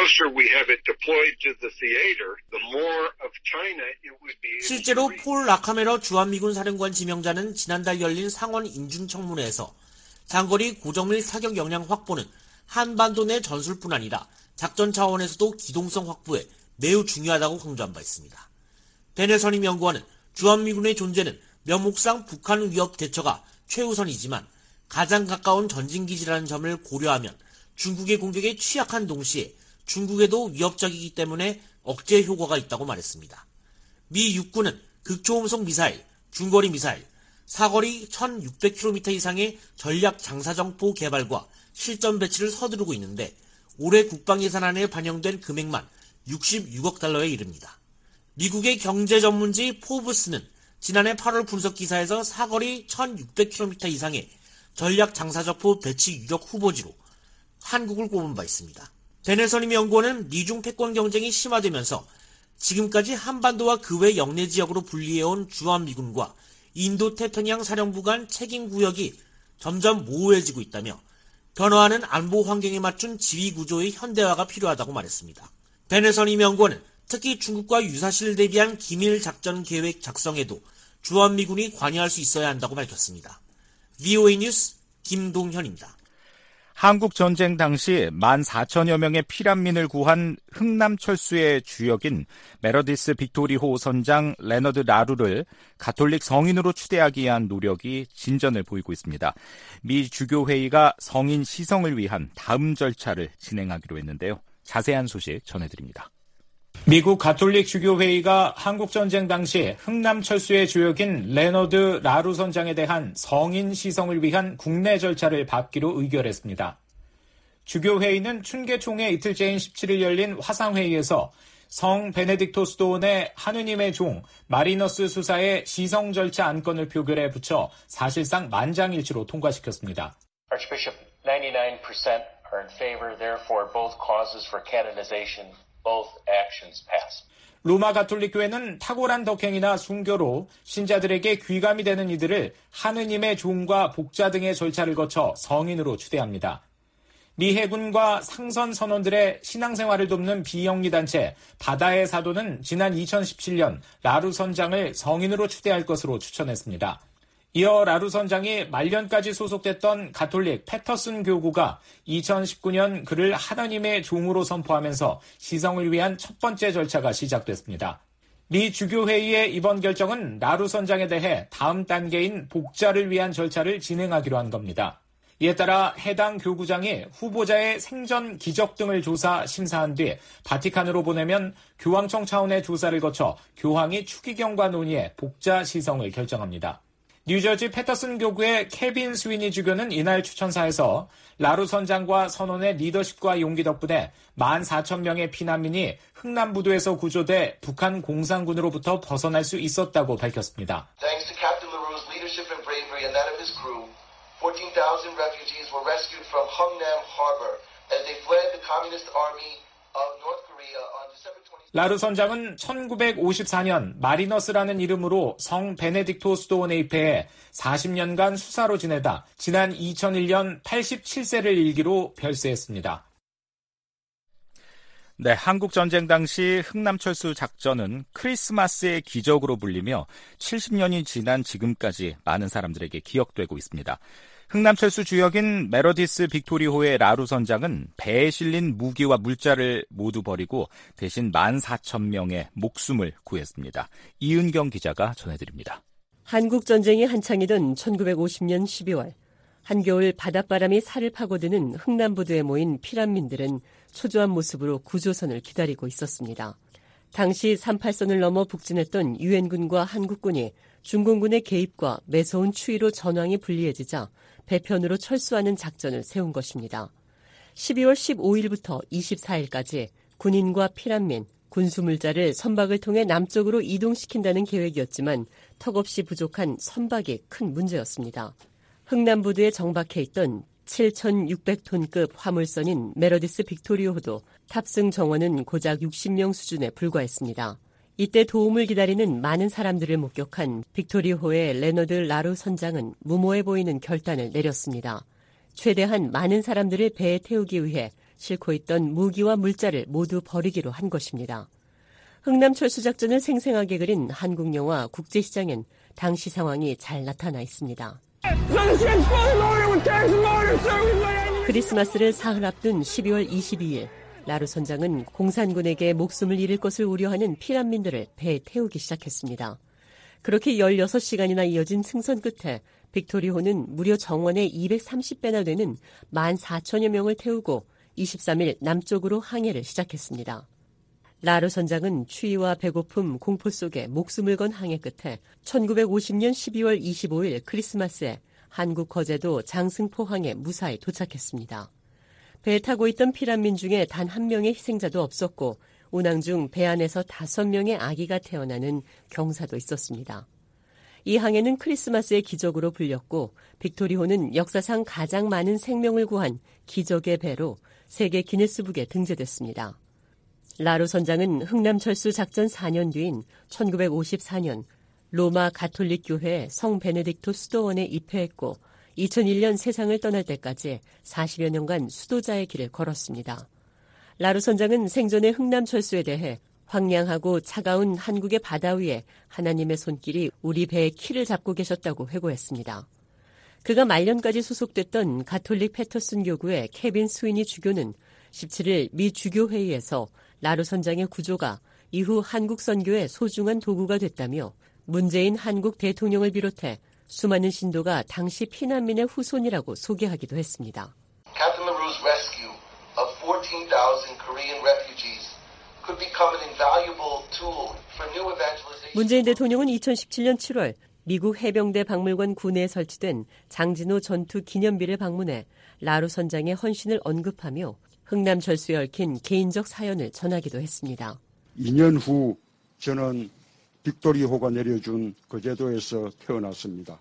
실제로 폴 라카메러 주한미군 사령관 지명자는 지난달 열린 상원 인준청문회에서 장거리 고정밀 타격 역량 확보는 한반도 내 전술뿐 아니라 작전 차원에서도 기동성 확보에 매우 중요하다고 강조한 바 있습니다. 베네선임 연구원은 주한미군의 존재는 명목상 북한 위협 대처가 최우선이지만 가장 가까운 전진기지라는 점을 고려하면 중국의 공격에 취약한 동시에 중국에도 위협적이기 때문에 억제 효과가 있다고 말했습니다. 미 육군은 극초음속 미사일, 중거리 미사일, 사거리 1600km 이상의 전략 장사정포 개발과 실전 배치를 서두르고 있는데 올해 국방 예산안에 반영된 금액만 66억 달러에 이릅니다. 미국의 경제 전문지 포브스는 지난해 8월 분석 기사에서 사거리 1600km 이상의 전략 장사정포 배치 유력 후보지로 한국을 꼽은 바 있습니다. 베네선임 연구원은 미중 패권 경쟁이 심화되면서 지금까지 한반도와 그 외 영내 지역으로 분리해온 주한미군과 인도태평양 사령부 간 책임 구역이 점점 모호해지고 있다며 변화하는 안보 환경에 맞춘 지휘 구조의 현대화가 필요하다고 말했습니다. 베네선임 연구원은 특히 중국과 유사시를 대비한 기밀 작전 계획 작성에도 주한미군이 관여할 수 있어야 한다고 밝혔습니다. VOA 뉴스 김동현입니다. 한국 전쟁 당시 14,000여 명의 피난민을 구한 흥남철수의 주역인 메러디스 빅토리호 선장 레너드 라루를 가톨릭 성인으로 추대하기 위한 노력이 진전을 보이고 있습니다. 미 주교회의가 성인 시성을 위한 다음 절차를 진행하기로 했는데요. 자세한 소식 전해드립니다. 미국 가톨릭 주교회의가 한국전쟁 당시 흥남철수의 주역인 레너드 라루 선장에 대한 성인 시성을 위한 국내 절차를 밟기로 의결했습니다. 주교회의는 춘계총회 이틀째인 17일 열린 화상회의에서 성 베네딕토스 도원의 하느님의 종 마리너스 수사의 시성 절차 안건을 표결에 붙여 사실상 만장일치로 통과시켰습니다. Archbishop, 99% are in favor, therefore both causes for canonization. Both actions pass. 로마 가톨릭 교회는 탁월한 덕행이나 순교로 신자들에게 귀감이 되는 이들을 하느님의 종과 복자 등의 절차를 거쳐 성인으로 추대합니다. 미 해군과 상선 선원들의 신앙생활을 돕는 비영리 단체 바다의 사도는 지난 2017년 라루 선장을 성인으로 추대할 것으로 추천했습니다. 이어 라루 선장이 말년까지 소속됐던 가톨릭 패터슨 교구가 2019년 그를 하나님의 종으로 선포하면서 시성을 위한 첫 번째 절차가 시작됐습니다. 미 주교회의의 이번 결정은 라루 선장에 대해 다음 단계인 복자를 위한 절차를 진행하기로 한 겁니다. 이에 따라 해당 교구장이 후보자의 생전 기적 등을 조사 심사한 뒤 바티칸으로 보내면 교황청 차원의 조사를 거쳐 교황이 추기경과 논의해 복자 시성을 결정합니다. 뉴저지 패터슨 교구의 케빈 스위니 주교는 이날 추천사에서 라루 선장과 선원의 리더십과 용기 덕분에 14,000명의 피난민이 흥남부두에서 구조돼 북한 공산군으로부터 벗어날 수 있었다고 밝혔습니다. Thanks to Captain LaRue's leadership and bravery and that of his crew, 14,000 refugees were rescued from Hungnam Harbor as they fled the Communist Army of North Korea on December 20. 라루 선장은 1954년 마리너스라는 이름으로 성 베네딕토스 도원에 입회해 40년간 수사로 지내다 지난 2001년 87세를 일기로 별세했습니다. 네, 한국전쟁 당시 흥남철수 작전은 크리스마스의 기적으로 불리며 70년이 지난 지금까지 많은 사람들에게 기억되고 있습니다. 흥남철수 주역인 메러디스 빅토리호의 라루 선장은 배에 실린 무기와 물자를 모두 버리고 대신 14,000명의 목숨을 구했습니다. 이은경 기자가 전해드립니다. 한국전쟁이 한창이던 1950년 12월 한겨울 바닷바람이 살을 파고드는 흥남부두에 모인 피난민들은 초조한 모습으로 구조선을 기다리고 있었습니다. 당시 38선을 넘어 북진했던 유엔군과 한국군이 중공군의 개입과 매서운 추위로 전황이 불리해지자 배편으로 철수하는 작전을 세운 것입니다. 12월 15일부터 24일까지 군인과 피난민, 군수물자를 선박을 통해 남쪽으로 이동시킨다는 계획이었지만 턱없이 부족한 선박이 큰 문제였습니다. 흥남부두에 정박해 있던 7,600톤급 화물선인 메러디스 빅토리호도 탑승 정원은 고작 60명 수준에 불과했습니다. 이때 도움을 기다리는 많은 사람들을 목격한 빅토리호의 레너드 라루 선장은 무모해 보이는 결단을 내렸습니다. 최대한 많은 사람들을 배에 태우기 위해 싣고 있던 무기와 물자를 모두 버리기로 한 것입니다. 흥남철수 작전을 생생하게 그린 한국 영화 국제시장엔 당시 상황이 잘 나타나 있습니다. 크리스마스를 사흘 앞둔 12월 22일 라루 선장은 공산군에게 목숨을 잃을 것을 우려하는 피난민들을 배에 태우기 시작했습니다. 그렇게 16시간이나 이어진 승선 끝에 빅토리호는 무려 정원의 230배나 되는 14,000여 명을 태우고 23일 남쪽으로 항해를 시작했습니다. 라루 선장은 추위와 배고픔, 공포 속에 목숨을 건 항해 끝에 1950년 12월 25일 크리스마스에 한국 거제도 장승포항에 무사히 도착했습니다. 배에 타고 있던 피난민 중에 단 한 명의 희생자도 없었고 운항 중 배 안에서 5명의 아기가 태어나는 경사도 있었습니다. 이 항해는 크리스마스의 기적으로 불렸고 빅토리호는 역사상 가장 많은 생명을 구한 기적의 배로 세계 기네스북에 등재됐습니다. 라루 선장은 흥남철수 작전 4년 뒤인 1954년 로마 가톨릭 교회 성 베네딕토 수도원에 입회했고 2001년 세상을 떠날 때까지 40여 년간 수도자의 길을 걸었습니다. 라루 선장은 생전의 흥남철수에 대해 황량하고 차가운 한국의 바다 위에 하나님의 손길이 우리 배의 키를 잡고 계셨다고 회고했습니다. 그가 말년까지 소속됐던 가톨릭 패터슨 교구의 케빈 스위니 주교는 17일 미 주교회의에서 라루 선장의 구조가 이후 한국 선교의 소중한 도구가 됐다며 문재인 한국 대통령을 비롯해 수많은 신도가 당시 피난민의 후손이라고 소개하기도 했습니다. Captain LaRue's rescue of 14,000 Korean refugees could become an invaluable tool for new evangelization. 문재인 대통령은 2017년 7월 미국 해병대 박물관 군내에 설치된 장진호 전투 기념비를 방문해 라루 선장의 헌신을 언급하며 흥남철수에 얽힌 개인적 사연을 전하기도 했습니다. 2년 후 저는 빅토리호가 내려준 거제도에서 태어났습니다.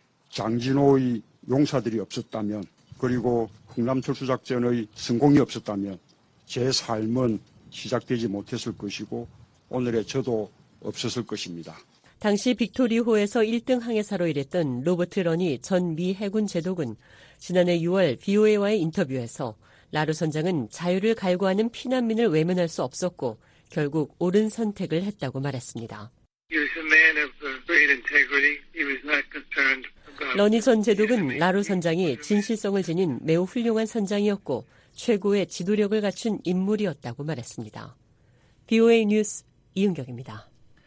장진호의 용사들이 없었다면 그리고 흥남철수 작전의 성공이 없었다면 제 삶은 시작되지 못했을 것이고 오늘의 저도 없었을 것입니다. 당시 빅토리호에서 1등 항해사로 일했던 로버트 러니 전 미 해군 제독은 지난해 6월 VOA와의 인터뷰에서 라루 선장은 자유를 갈구하는 피난민을 외면할 수 없었고 결국 옳은 선택을 했다고 말했습니다. 러니 전 제독은 라루 선장이 진실성을 지닌 매우 훌륭한 선장이었고 최고의 지도력을 갖춘 인물이었다고 말했습니다. VOA 뉴스 이은경입니다.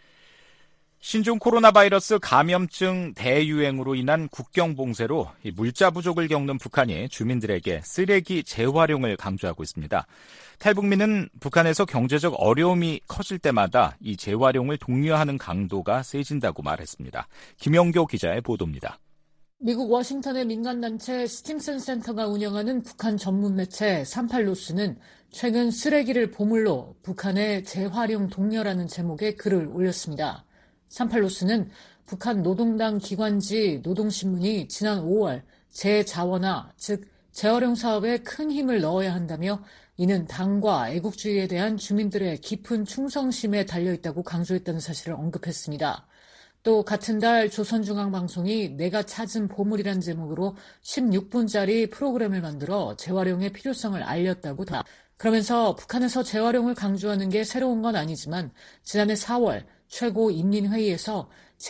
신종 코로나 바이러스 감염증 대유행으로 인한 국경 봉쇄로 물자 부족을 겪는 북한이 주민들에게 쓰레기 재활용을 강조하고 있습니다. 탈북민은 북한에서 경제적 어려움이 커질 때마다 이 재활용을 독려하는 강도가 세진다고 말했습니다. 김영교 기자의 보도입니다. 미국 워싱턴의 민간단체 스팅슨 센터가 운영하는 북한 전문 매체 38노스는 최근 쓰레기를 보물로 북한의 재활용 독려라는 제목의 글을 올렸습니다. 38노스는 북한 노동당 기관지 노동신문이 지난 5월 재자원화, 즉 재활용 사업에 큰 힘을 넣어야 한다며 이는 당과 애국주의에 대한 주민들의 깊은 충성심에 달려있다고 강조했다는 사실을 언급했습니다. 또 같은 달 조선중앙방송이 내가 찾은 보물이란 제목으로 16분짜리 프로그램을 만들어 재활용의 필요성을 알렸다고 그러면서 북한에서 재활용을 강조하는 게 새로운 건 아니지만 지난해 4월 최고인민회의에서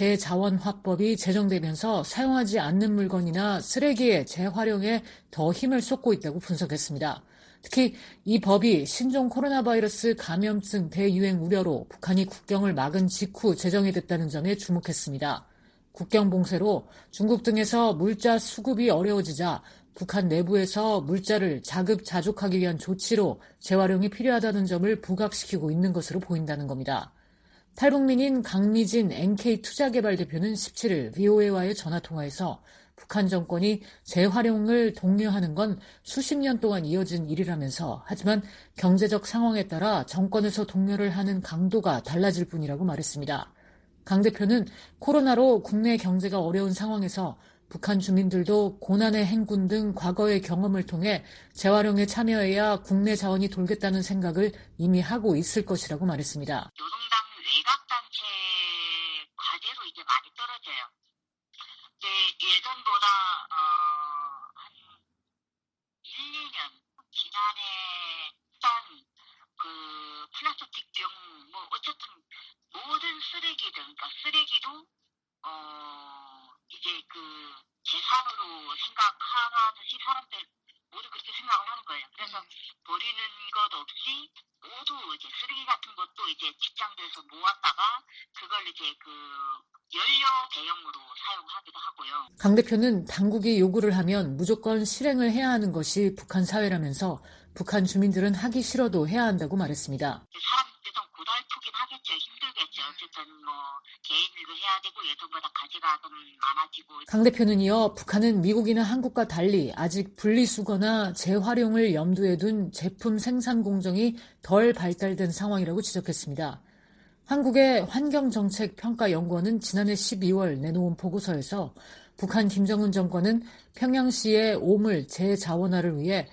재자원화법이 제정되면서 사용하지 않는 물건이나 쓰레기의 재활용에 더 힘을 쏟고 있다고 분석했습니다. 특히 이 법이 신종 코로나 바이러스 감염증 대유행 우려로 북한이 국경을 막은 직후 제정이 됐다는 점에 주목했습니다. 국경 봉쇄로 중국 등에서 물자 수급이 어려워지자 북한 내부에서 물자를 자급자족하기 위한 조치로 재활용이 필요하다는 점을 부각시키고 있는 것으로 보인다는 겁니다. 탈북민인 강미진 NK투자개발 대표는 17일 VOA와의 전화통화에서 북한 정권이 재활용을 독려하는 건 수십 년 동안 이어진 일이라면서 하지만 경제적 상황에 따라 정권에서 독려를 하는 강도가 달라질 뿐이라고 말했습니다. 강 대표는 코로나로 국내 경제가 어려운 상황에서 북한 주민들도 고난의 행군 등 과거의 경험을 통해 재활용에 참여해야 국내 자원이 돌겠다는 생각을 이미 하고 있을 것이라고 말했습니다. 노동당 외곽단체 과제로 이제 많이 떨어져요. 근데 예전보다 한 1, 2년 지난해 딴 그 플라스틱 등 뭐 어쨌든 모든 쓰레기들 그러니까 쓰레기도 이제 그 재산으로 생각하듯이 사람들 모두 그렇게 생각을 하는 거예요. 그래서 버리는 것 없이 이제 집장돼서 모았다가 그걸 이제 그 연료 대용으로 사용하기도 하고요. 강 대표는 당국이 요구를 하면 무조건 실행을 해야 하는 것이 북한 사회라면서 북한 주민들은 하기 싫어도 해야 한다고 말했습니다. 사람들이 좀 고달프긴 하겠죠. 힘들겠죠. 어쨌든 개인 일도 해야 되고 예전보다 가치가 좀 많아지고. 강 대표는 이어 북한은 미국이나 한국과 달리 아직 분리수거나 재활용을 염두에 둔 제품 생산 공정이 덜 발달된 상황이라고 지적했습니다. 한국의 환경정책평가연구원은 지난해 12월 내놓은 보고서에서 북한 김정은 정권은 평양시의 오물 재자원화를 위해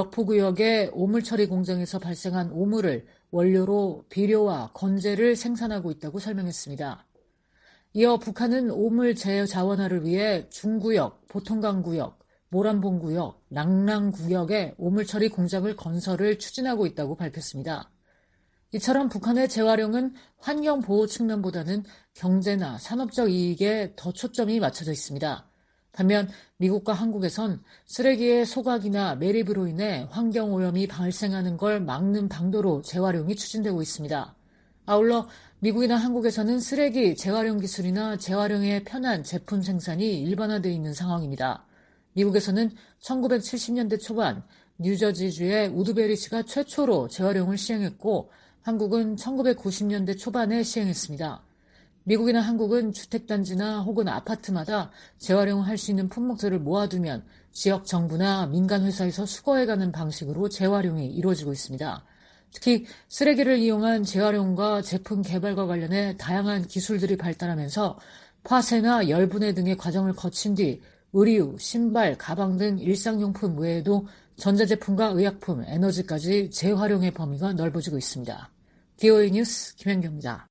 역포구역의 오물 처리 공장에서 발생한 오물을 원료로 비료와 건재를 생산하고 있다고 설명했습니다. 이어 북한은 오물 재자원화를 위해 중구역, 보통강구역, 모란봉구역, 랑랑구역에 오물 처리 공장을 건설을 추진하고 있다고 밝혔습니다. 이처럼 북한의 재활용은 환경보호 측면보다는 경제나 산업적 이익에 더 초점이 맞춰져 있습니다. 반면 미국과 한국에선 쓰레기의 소각이나 매립으로 인해 환경오염이 발생하는 걸 막는 방도로 재활용이 추진되고 있습니다. 아울러 미국이나 한국에서는 쓰레기 재활용 기술이나 재활용에 편한 제품 생산이 일반화되어 있는 상황입니다. 미국에서는 1970년대 초반 뉴저지주의 우드베리시가 최초로 재활용을 시행했고 한국은 1990년대 초반에 시행했습니다. 미국이나 한국은 주택단지나 혹은 아파트마다 재활용할 수 있는 품목들을 모아두면 지역 정부나 민간 회사에서 수거해가는 방식으로 재활용이 이루어지고 있습니다. 특히 쓰레기를 이용한 재활용과 제품 개발과 관련해 다양한 기술들이 발달하면서 화재나 열분해 등의 과정을 거친 뒤 의류, 신발, 가방 등 일상용품 외에도 전자제품과 의약품, 에너지까지 재활용의 범위가 넓어지고 있습니다. VOA 뉴스 김현경입니다.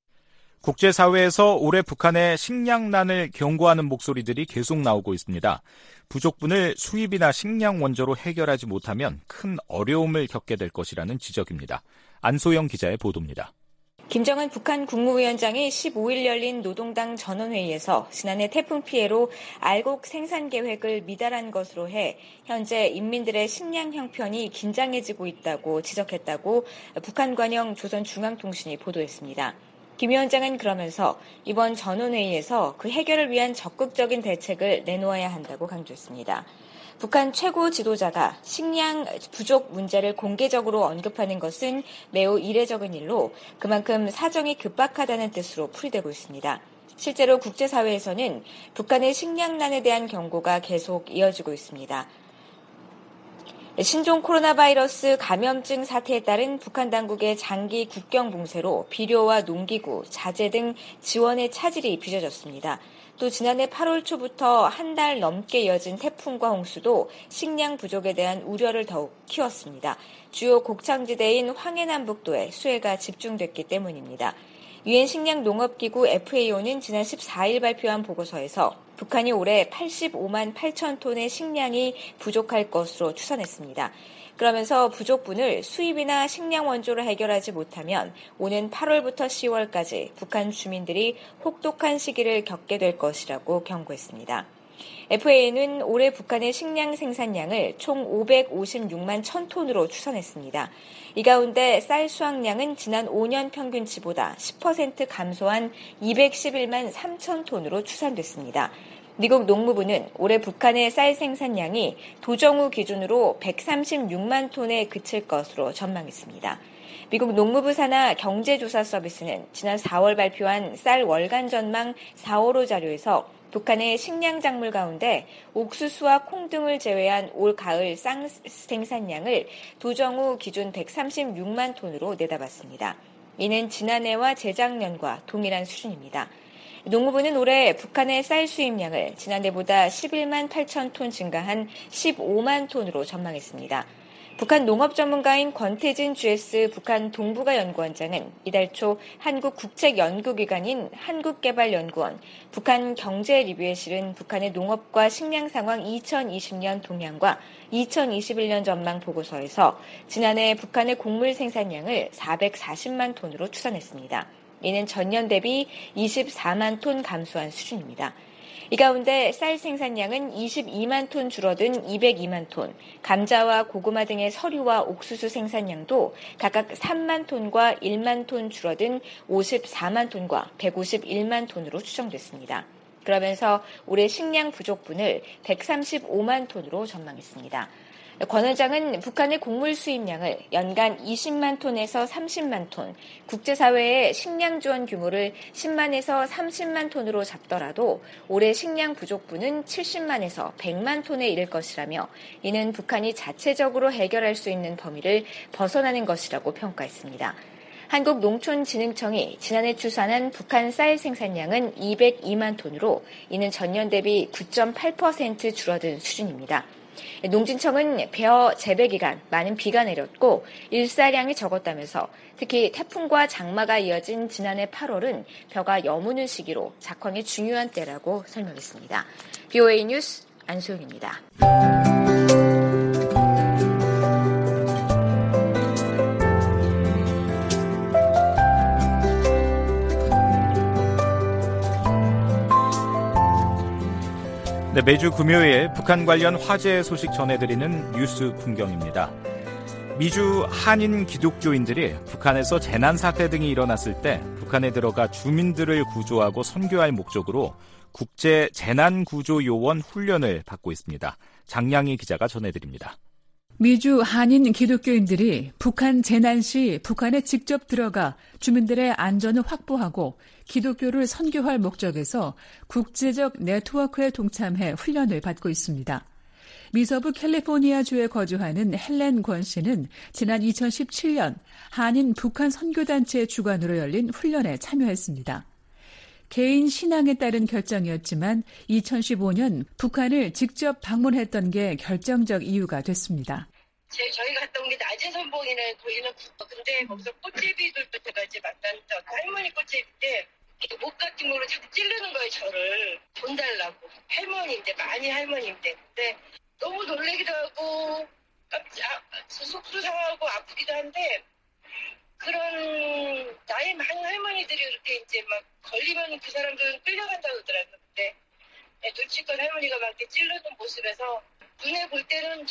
국제사회에서 올해 북한의 식량난을 경고하는 목소리들이 계속 나오고 있습니다. 부족분을 수입이나 식량 원조로 해결하지 못하면 큰 어려움을 겪게 될 것이라는 지적입니다. 안소영 기자의 보도입니다. 김정은 북한 국무위원장이 15일 열린 노동당 전원회의에서 지난해 태풍 피해로 알곡 생산 계획을 미달한 것으로 해 현재 인민들의 식량 형편이 긴장해지고 있다고 지적했다고 북한 관영 조선중앙통신이 보도했습니다. 김 위원장은 그러면서 이번 전원회의에서 그 해결을 위한 적극적인 대책을 내놓아야 한다고 강조했습니다. 북한 최고 지도자가 식량 부족 문제를 공개적으로 언급하는 것은 매우 이례적인 일로 그만큼 사정이 급박하다는 뜻으로 풀이되고 있습니다. 실제로 국제사회에서는 북한의 식량난에 대한 경고가 계속 이어지고 있습니다. 신종 코로나 바이러스 감염증 사태에 따른 북한 당국의 장기 국경 봉쇄로 비료와 농기구, 자재 등 지원의 차질이 빚어졌습니다. 또 지난해 8월 초부터 한 달 넘게 이어진 태풍과 홍수도 식량 부족에 대한 우려를 더욱 키웠습니다. 주요 곡창지대인 황해남북도에 수해가 집중됐기 때문입니다. 유엔 식량농업기구 FAO는 지난 14일 발표한 보고서에서 북한이 올해 85만 8천 톤의 식량이 부족할 것으로 추산했습니다. 그러면서 부족분을 수입이나 식량 원조로 해결하지 못하면 오는 8월부터 10월까지 북한 주민들이 혹독한 시기를 겪게 될 것이라고 경고했습니다. FAO는 올해 북한의 식량 생산량을 총 556만 1,000톤으로 추산했습니다. 이 가운데 쌀 수확량은 지난 5년 평균치보다 10% 감소한 211만 3천 톤으로 추산됐습니다. 미국 농무부는 올해 북한의 쌀 생산량이 도정후 기준으로 136만 톤에 그칠 것으로 전망했습니다. 미국 농무부 산하 경제조사 서비스는 지난 4월 발표한 쌀 월간 전망 4월호 자료에서 북한의 식량 작물 가운데 옥수수와 콩 등을 제외한 올 가을 쌀 생산량을 도정후 기준 136만 톤으로 내다봤습니다. 이는 지난해와 재작년과 동일한 수준입니다. 농무부는 올해 북한의 쌀 수입량을 지난해보다 11만 8천 톤 증가한 15만 톤으로 전망했습니다. 북한 농업 전문가인 권태진 GS 북한 동북아 연구원장은 이달 초 한국 국책연구기관인 한국개발연구원 북한 경제 리뷰에 실은 북한의 농업과 식량 상황 2020년 동향과 2021년 전망 보고서에서 지난해 북한의 곡물 생산량을 440만 톤으로 추산했습니다. 이는 전년 대비 24만 톤 감소한 수준입니다. 이 가운데 쌀 생산량은 22만 톤 줄어든 202만 톤, 감자와 고구마 등의 서류와 옥수수 생산량도 각각 3만 톤과 1만 톤 줄어든 54만 톤과 151만 톤으로 추정됐습니다. 그러면서 올해 식량 부족분을 135만 톤으로 전망했습니다. 권 원장은 북한의 곡물 수입량을 연간 20만 톤에서 30만 톤, 국제사회의 식량 지원 규모를 10만에서 30만 톤으로 잡더라도 올해 식량 부족분은 70만에서 100만 톤에 이를 것이라며 이는 북한이 자체적으로 해결할 수 있는 범위를 벗어나는 것이라고 평가했습니다. 한국농촌진흥청이 지난해 추산한 북한 쌀 생산량은 202만 톤으로 이는 전년 대비 9.8% 줄어든 수준입니다. 농진청은 벼 재배 기간 많은 비가 내렸고 일사량이 적었다면서 특히 태풍과 장마가 이어진 지난해 8월은 벼가 여무는 시기로 작황이 중요한 때라고 설명했습니다. BOA 뉴스 안소연입니다. 네, 매주 금요일 북한 관련 화제 소식 전해드리는 뉴스 풍경입니다. 미주 한인 기독교인들이 북한에서 재난사태 등이 일어났을 때 북한에 들어가 주민들을 구조하고 선교할 목적으로 국제재난구조요원 훈련을 받고 있습니다. 장량희 기자가 전해드립니다. 미주 한인 기독교인들이 북한 재난 시 북한에 직접 들어가 주민들의 안전을 확보하고 기독교를 선교할 목적에서 국제적 네트워크에 동참해 훈련을 받고 있습니다. 미서부 캘리포니아주에 거주하는 헬렌 권 씨는 지난 2017년 한인 북한 선교단체의 주관으로 열린 훈련에 참여했습니다. 개인 신앙에 따른 결정이었지만 2015년 북한을 직접 방문했던 게 결정적 이유가 됐습니다. 저희 갔다 온 게 낮에 선봉이는 보이는 근데 거기서 꽃제비들도 제가 이제 만났던 할머니 꽃제비인데 목 같은 걸로 자꾸 찌르는 거예요, 저를. 돈 달라고. 할머니인데, 많이 할머니인데. 근데 너무 놀래기도 하고 속도 상하고 아프기도 한데 그런 나이 많은 할머니들이 이렇게 이제 막 걸리면 그 사람들은 끌려간다고 그러더라고요. 근데 눈치껏 할머니가 막 이렇게 찌르는 모습에서 눈에 볼 때는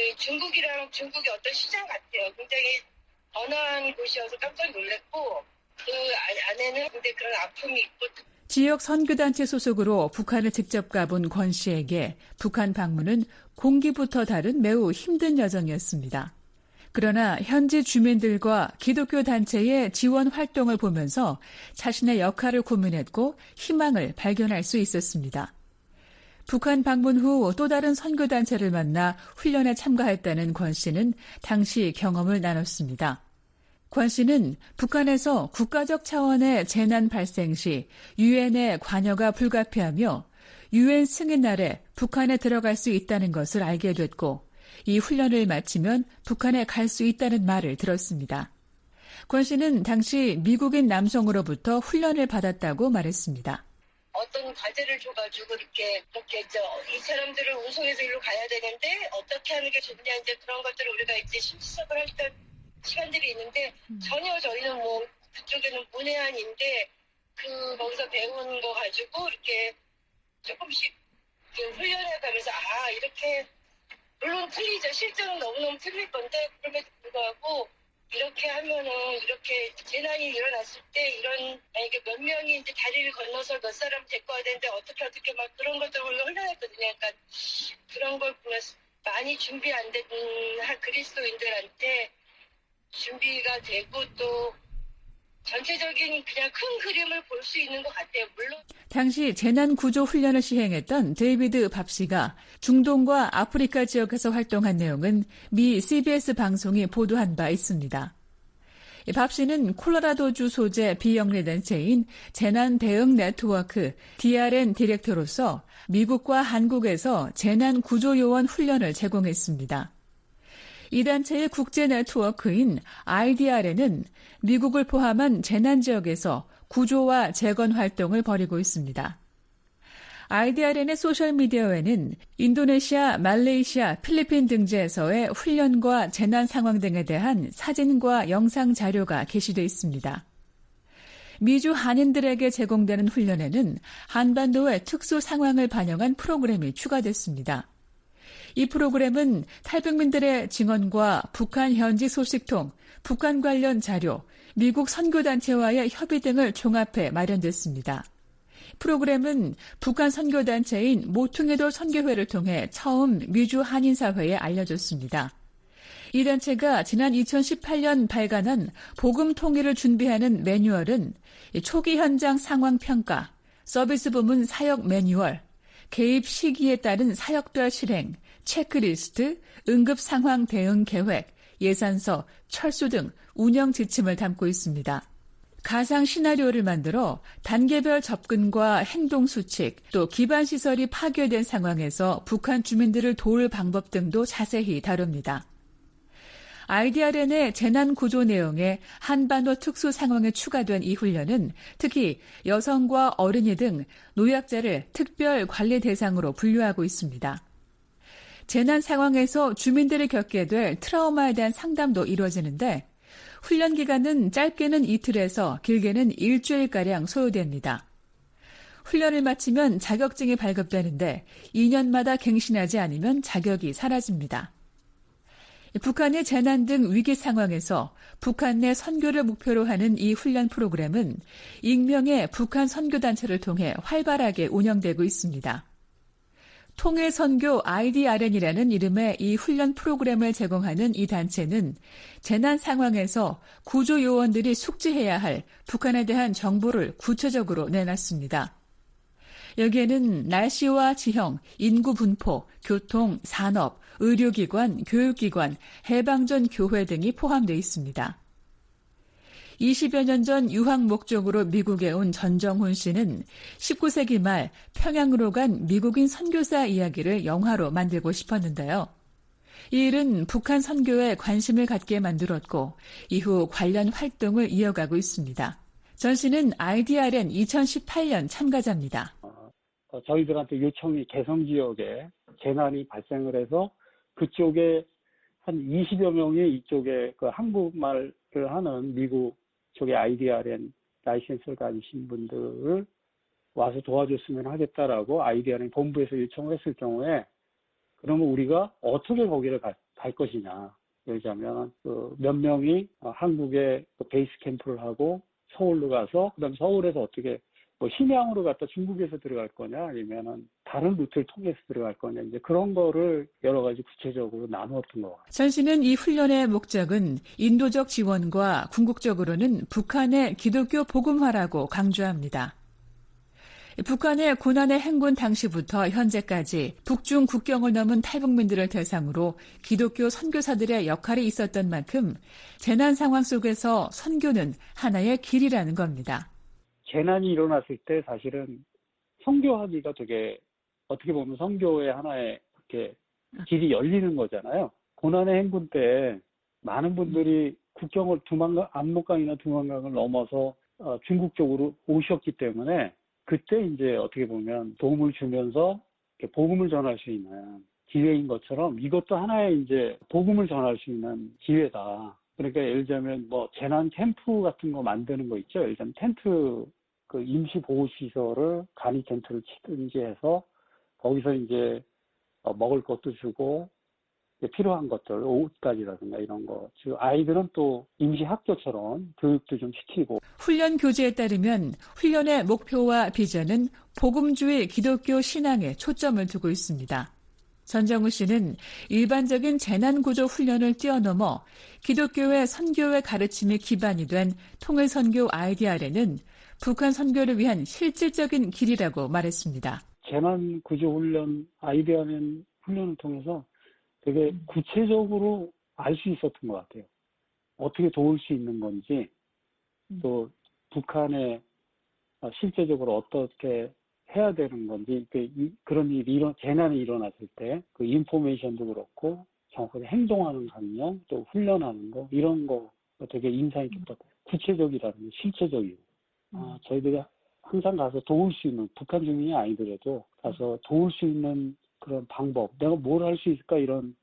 중국이 어떤 시장 같아요. 굉장히 번화한 곳이어서 깜짝 놀랐고 그 안에는 근데 그런 아픔이 있고. 지역 선교단체 소속으로 북한을 직접 가본 권 씨에게 북한 방문은 공기부터 다른 매우 힘든 여정이었습니다. 그러나 현지 주민들과 기독교 단체의 지원 활동을 보면서 자신의 역할을 고민했고 희망을 발견할 수 있었습니다. 북한 방문 후 또 다른 선교단체를 만나 훈련에 참가했다는 권 씨는 당시 경험을 나눴습니다. 권 씨는 북한에서 국가적 차원의 재난 발생 시 유엔의 관여가 불가피하며 유엔 승인 아래 북한에 들어갈 수 있다는 것을 알게 됐고 이 훈련을 마치면 북한에 갈 수 있다는 말을 들었습니다. 권 씨는 당시 미국인 남성으로부터 훈련을 받았다고 말했습니다. 어떤 과제를 줘가지고 이렇게 이 사람들을 운송해서 일로 가야 되는데 어떻게 하는 게 좋냐 이제 그런 것들을 우리가 이제 심사를 했던 시간들이 있는데 전혀 저희는 뭐 그쪽에는 문외한인데 거기서 배운 거 가지고 이렇게 조금씩 훈련해 가면서 이렇게 물론 틀리죠. 실제로는 너무너무 틀릴 건데 그럼에도 불구하고 이렇게 하면은 이렇게 재난이 일어났을 때 이런 만약에 몇 명이 이제 다리를 건너서 몇 사람 데리고 와야 되는데 어떻게 막 그런 것들을 우리가 훈련했거든요. 그러니까 그런 걸 보면서 많이 준비 안 된 그리스도인들한테 준비가 되고 또 전체적인 그냥 큰 그림을 볼 수 있는 것 같아요. 물론 당시 재난구조 훈련을 시행했던 데이비드 밥 씨가 중동과 아프리카 지역에서 활동한 내용은 미 CBS 방송이 보도한 바 있습니다. 밥 씨는 콜로라도주 소재 비영리 단체인 재난대응 네트워크 DRN 디렉터로서 미국과 한국에서 재난구조요원 훈련을 제공했습니다. 이 단체의 국제 네트워크인 IDRN은 미국을 포함한 재난 지역에서 구조와 재건 활동을 벌이고 있습니다. IDRN의 소셜미디어에는 인도네시아, 말레이시아, 필리핀 등지에서의 훈련과 재난 상황 등에 대한 사진과 영상 자료가 게시되어 있습니다. 미주 한인들에게 제공되는 훈련에는 한반도의 특수 상황을 반영한 프로그램이 추가됐습니다. 이 프로그램은 탈북민들의 증언과 북한 현지 소식통, 북한 관련 자료, 미국 선교단체와의 협의 등을 종합해 마련됐습니다. 프로그램은 북한 선교단체인 모퉁이돌 선교회를 통해 처음 미주 한인사회에 알려졌습니다. 이 단체가 지난 2018년 발간한 복음 통일을 준비하는 매뉴얼은 초기 현장 상황 평가, 서비스 부문 사역 매뉴얼, 개입 시기에 따른 사역별 실행, 체크리스트, 응급 상황 대응 계획, 예산서, 철수 등 운영 지침을 담고 있습니다. 가상 시나리오를 만들어 단계별 접근과 행동 수칙, 또 기반 시설이 파괴된 상황에서 북한 주민들을 도울 방법 등도 자세히 다룹니다. IDRN의 재난 구조 내용에 한반도 특수 상황에 추가된 이 훈련은 특히 여성과 어린이 등 노약자를 특별 관리 대상으로 분류하고 있습니다. 재난 상황에서 주민들이 겪게 될 트라우마에 대한 상담도 이루어지는데 훈련 기간은 짧게는 이틀에서 길게는 일주일가량 소요됩니다. 훈련을 마치면 자격증이 발급되는데 2년마다 갱신하지 않으면 자격이 사라집니다. 북한의 재난 등 위기 상황에서 북한 내 선교를 목표로 하는 이 훈련 프로그램은 익명의 북한 선교단체를 통해 활발하게 운영되고 있습니다. 통일선교 IDRN이라는 이름의 이 훈련 프로그램을 제공하는 이 단체는 재난 상황에서 구조 요원들이 숙지해야 할 북한에 대한 정보를 구체적으로 내놨습니다. 여기에는 날씨와 지형, 인구 분포, 교통, 산업, 의료기관, 교육기관, 해방전 교회 등이 포함되어 있습니다. 20여 년 전 유학 목적으로 미국에 온 전정훈 씨는 19세기 말 평양으로 간 미국인 선교사 이야기를 영화로 만들고 싶었는데요. 이 일은 북한 선교에 관심을 갖게 만들었고 이후 관련 활동을 이어가고 있습니다. 전 씨는 IDRN 2018년 참가자입니다. 저희들한테 요청이 개성 지역에 재난이 발생을 해서 그쪽에 한 20여 명이 이쪽에 그 한국말을 하는 미국 쪽에 IDRN 라이센스를 가지신 분들을 와서 도와줬으면 하겠다라고 IDRN 본부에서 요청을 했을 경우에 그러면 우리가 어떻게 거기를 갈 것이냐. 예를 들자면 몇 명이 한국에 베이스 캠프를 하고 서울로 가서 그다음 서울에서 어떻게 심양으로 갔다 중국에서 들어갈 거냐 아니면은 다른 루트를 통해서 들어갈 거냐 이제 그런 거를 여러 가지 구체적으로 나누었던 것 같아요. 전 씨는 이 훈련의 목적은 인도적 지원과 궁극적으로는 북한의 기독교 복음화라고 강조합니다. 북한의 고난의 행군 당시부터 현재까지 북중 국경을 넘은 탈북민들을 대상으로 기독교 선교사들의 역할이 있었던 만큼 재난 상황 속에서 선교는 하나의 길이라는 겁니다. 재난이 일어났을 때 사실은 선교하기가 되게 어떻게 보면 선교의 하나의 이렇게 길이 열리는 거잖아요. 고난의 행군 때 많은 분들이 국경을 압록강이나 두만강을 넘어서 중국 쪽으로 오셨기 때문에 그때 이제 어떻게 보면 도움을 주면서 복음을 전할 수 있는 기회인 것처럼 이것도 하나의 이제 복음을 전할 수 있는 기회다. 그러니까 예를 들자면 재난 캠프 같은 거 만드는 거 있죠. 예를 들자면 텐트 그 임시 보호 시설을 간이 텐트를 치든지 해서 거기서 이제 먹을 것도 주고 필요한 것들 옷까지라든가 이런 거. 즉 아이들은 또 임시 학교처럼 교육도 좀 시키고. 훈련 교재에 따르면 훈련의 목표와 비전은 복음주의 기독교 신앙에 초점을 두고 있습니다. 전정우 씨는 일반적인 재난구조 훈련을 뛰어넘어 기독교의 선교의 가르침이 기반이 된 통일선교 IDRN은 북한 선교를 위한 실질적인 길이라고 말했습니다. 재난구조훈련 IDRN 훈련을 통해서 되게 구체적으로 알 수 있었던 것 같아요. 어떻게 도울 수 있는 건지 또 북한에 실제적으로 어떻게 해야 되는 건지 그런 일이 재난이 일어났을 때 그 인포메이션도 그렇고 정확하게 행동하는 강령 또 훈련하는 거 이런 거 되게 인상 깊었고 구체적이라는 게 실체적이고 저희들이 항상 가서 도울 수 있는 북한 주민이 아니더라도 가서 도울 수 있는 그런 방법 내가 뭘 할 수 있을까 이런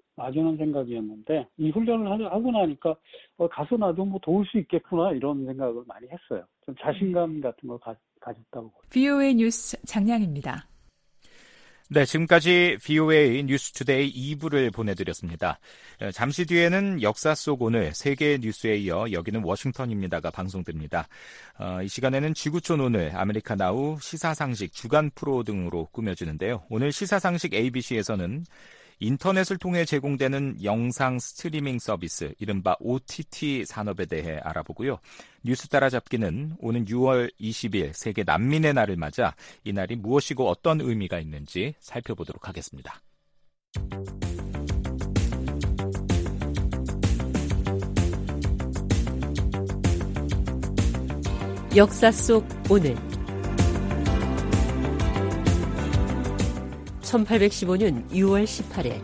막연한 생각이었는데 이 훈련을 하고 나니까 가서 나도 뭐 도울 수 있겠구나 이런 생각을 많이 했어요. 좀 자신감 같은 걸 가졌다고. VOA 뉴스 장량입니다. 네, 지금까지 VOA 뉴스투데이 2부를 보내드렸습니다. 잠시 뒤에는 역사 속 오늘 세계 뉴스에 이어 여기는 워싱턴입니다가 방송됩니다. 이 시간에는 지구촌 오늘, 아메리카 나우, 시사상식, 주간 프로 등으로 꾸며지는데요. 오늘 시사상식 ABC에서는 인터넷을 통해 제공되는 영상 스트리밍 서비스, 이른바 OTT 산업에 대해 알아보고요. 뉴스 따라잡기는 오는 6월 20일 세계 난민의 날을 맞아 이 날이 무엇이고 어떤 의미가 있는지 살펴보도록 하겠습니다. 역사 속 오늘 1815년 6월 18일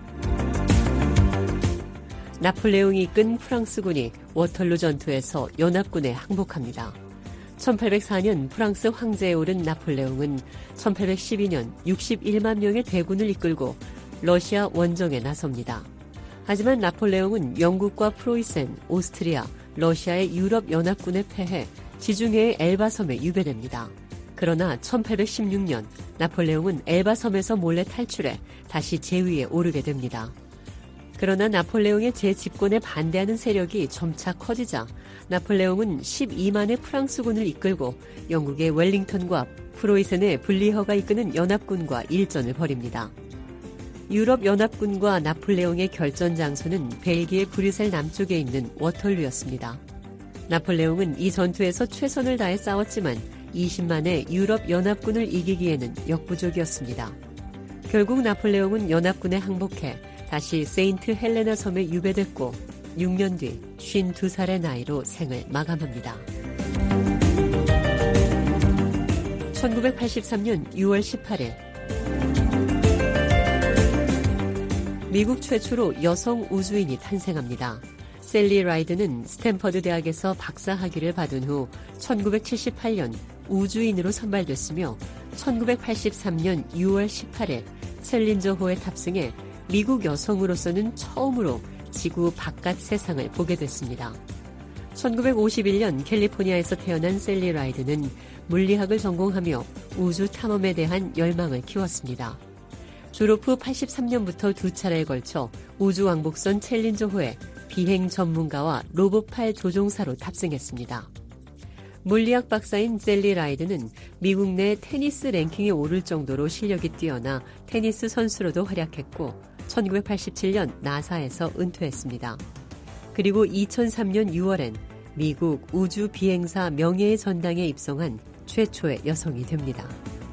나폴레옹이 이끈 프랑스군이 워털루 전투에서 연합군에 항복합니다. 1804년 프랑스 황제에 오른 나폴레옹은 1812년 61만 명의 대군을 이끌고 러시아 원정에 나섭니다. 하지만 나폴레옹은 영국과 프로이센, 오스트리아, 러시아의 유럽 연합군에 패해 지중해의 엘바 섬에 유배됩니다. 그러나 1816년 나폴레옹은 엘바 섬에서 몰래 탈출해 다시 제위에 오르게 됩니다. 그러나 나폴레옹의 재집권에 반대하는 세력이 점차 커지자 나폴레옹은 12만의 프랑스군을 이끌고 영국의 웰링턴과 프로이센의 블리허가 이끄는 연합군과 일전을 벌입니다. 유럽 연합군과 나폴레옹의 결전 장소는 벨기에 브뤼셀 남쪽에 있는 워털루였습니다. 나폴레옹은 이 전투에서 최선을 다해 싸웠지만 20만의 유럽 연합군을 이기기에는 역부족이었습니다. 결국 나폴레옹은 연합군에 항복해 다시 세인트 헬레나 섬에 유배됐고 6년 뒤 52살의 나이로 생을 마감합니다. 1983년 6월 18일 미국 최초로 여성 우주인이 탄생합니다. 셀리 라이드는 스탠퍼드 대학에서 박사 학위를 받은 후 1978년 우주인으로 선발됐으며 1983년 6월 18일 챌린저호에 탑승해 미국 여성으로서는 처음으로 지구 바깥 세상을 보게 됐습니다. 1951년 캘리포니아에서 태어난 셀리 라이드는 물리학을 전공하며 우주 탐험에 대한 열망을 키웠습니다. 졸업 후 83년부터 2차례에 걸쳐 우주왕복선 챌린저호에 비행 전문가와 로봇팔 조종사로 탑승했습니다. 물리학 박사인 셀리 라이드는 미국 내 테니스 랭킹에 오를 정도로 실력이 뛰어나 테니스 선수로도 활약했고 1987년 나사에서 은퇴했습니다. 그리고 2003년 6월엔 미국 우주 비행사 명예의 전당에 입성한 최초의 여성이 됩니다.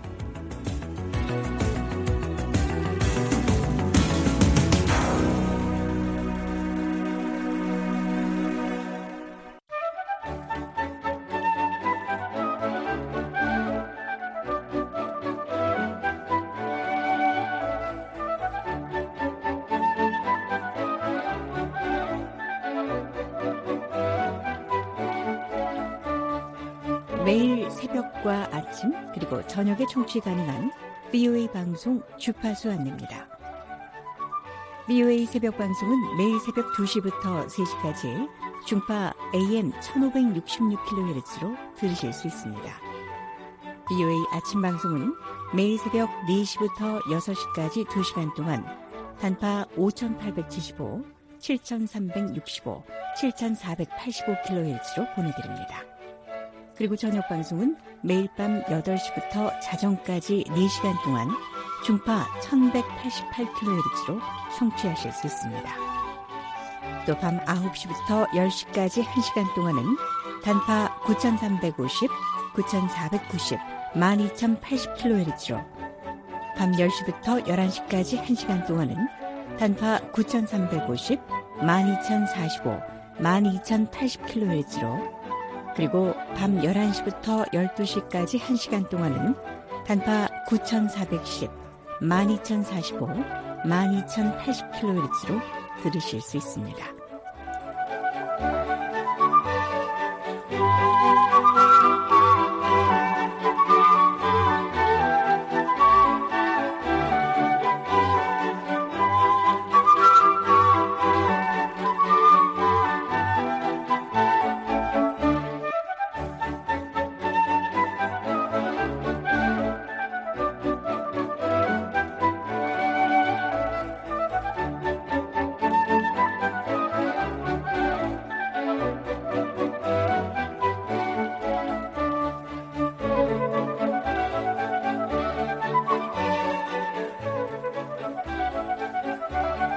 매일 새벽과 아침 그리고 저녁에 청취 가능한 VOA 방송 주파수 안내입니다. VOA 새벽 방송은 매일 새벽 2시부터 3시까지 중파 AM 1566kHz로 들으실 수 있습니다. VOA 아침 방송은 매일 새벽 4시부터 6시까지 2시간 동안 단파 5875, 7365, 7485kHz로 보내드립니다. 그리고 저녁 방송은 매일 밤 8시부터 자정까지 4시간 동안 중파 1188kHz로 청취하실 수 있습니다. 또 밤 9시부터 10시까지 1시간 동안은 단파 9350, 9490, 12080kHz로 밤 10시부터 11시까지 1시간 동안은 단파 9350, 12045, 12080kHz로 그리고 밤 11시부터 12시까지 1시간 동안은 단파 9410, 12045, 12080kHz로 들으실 수 있습니다.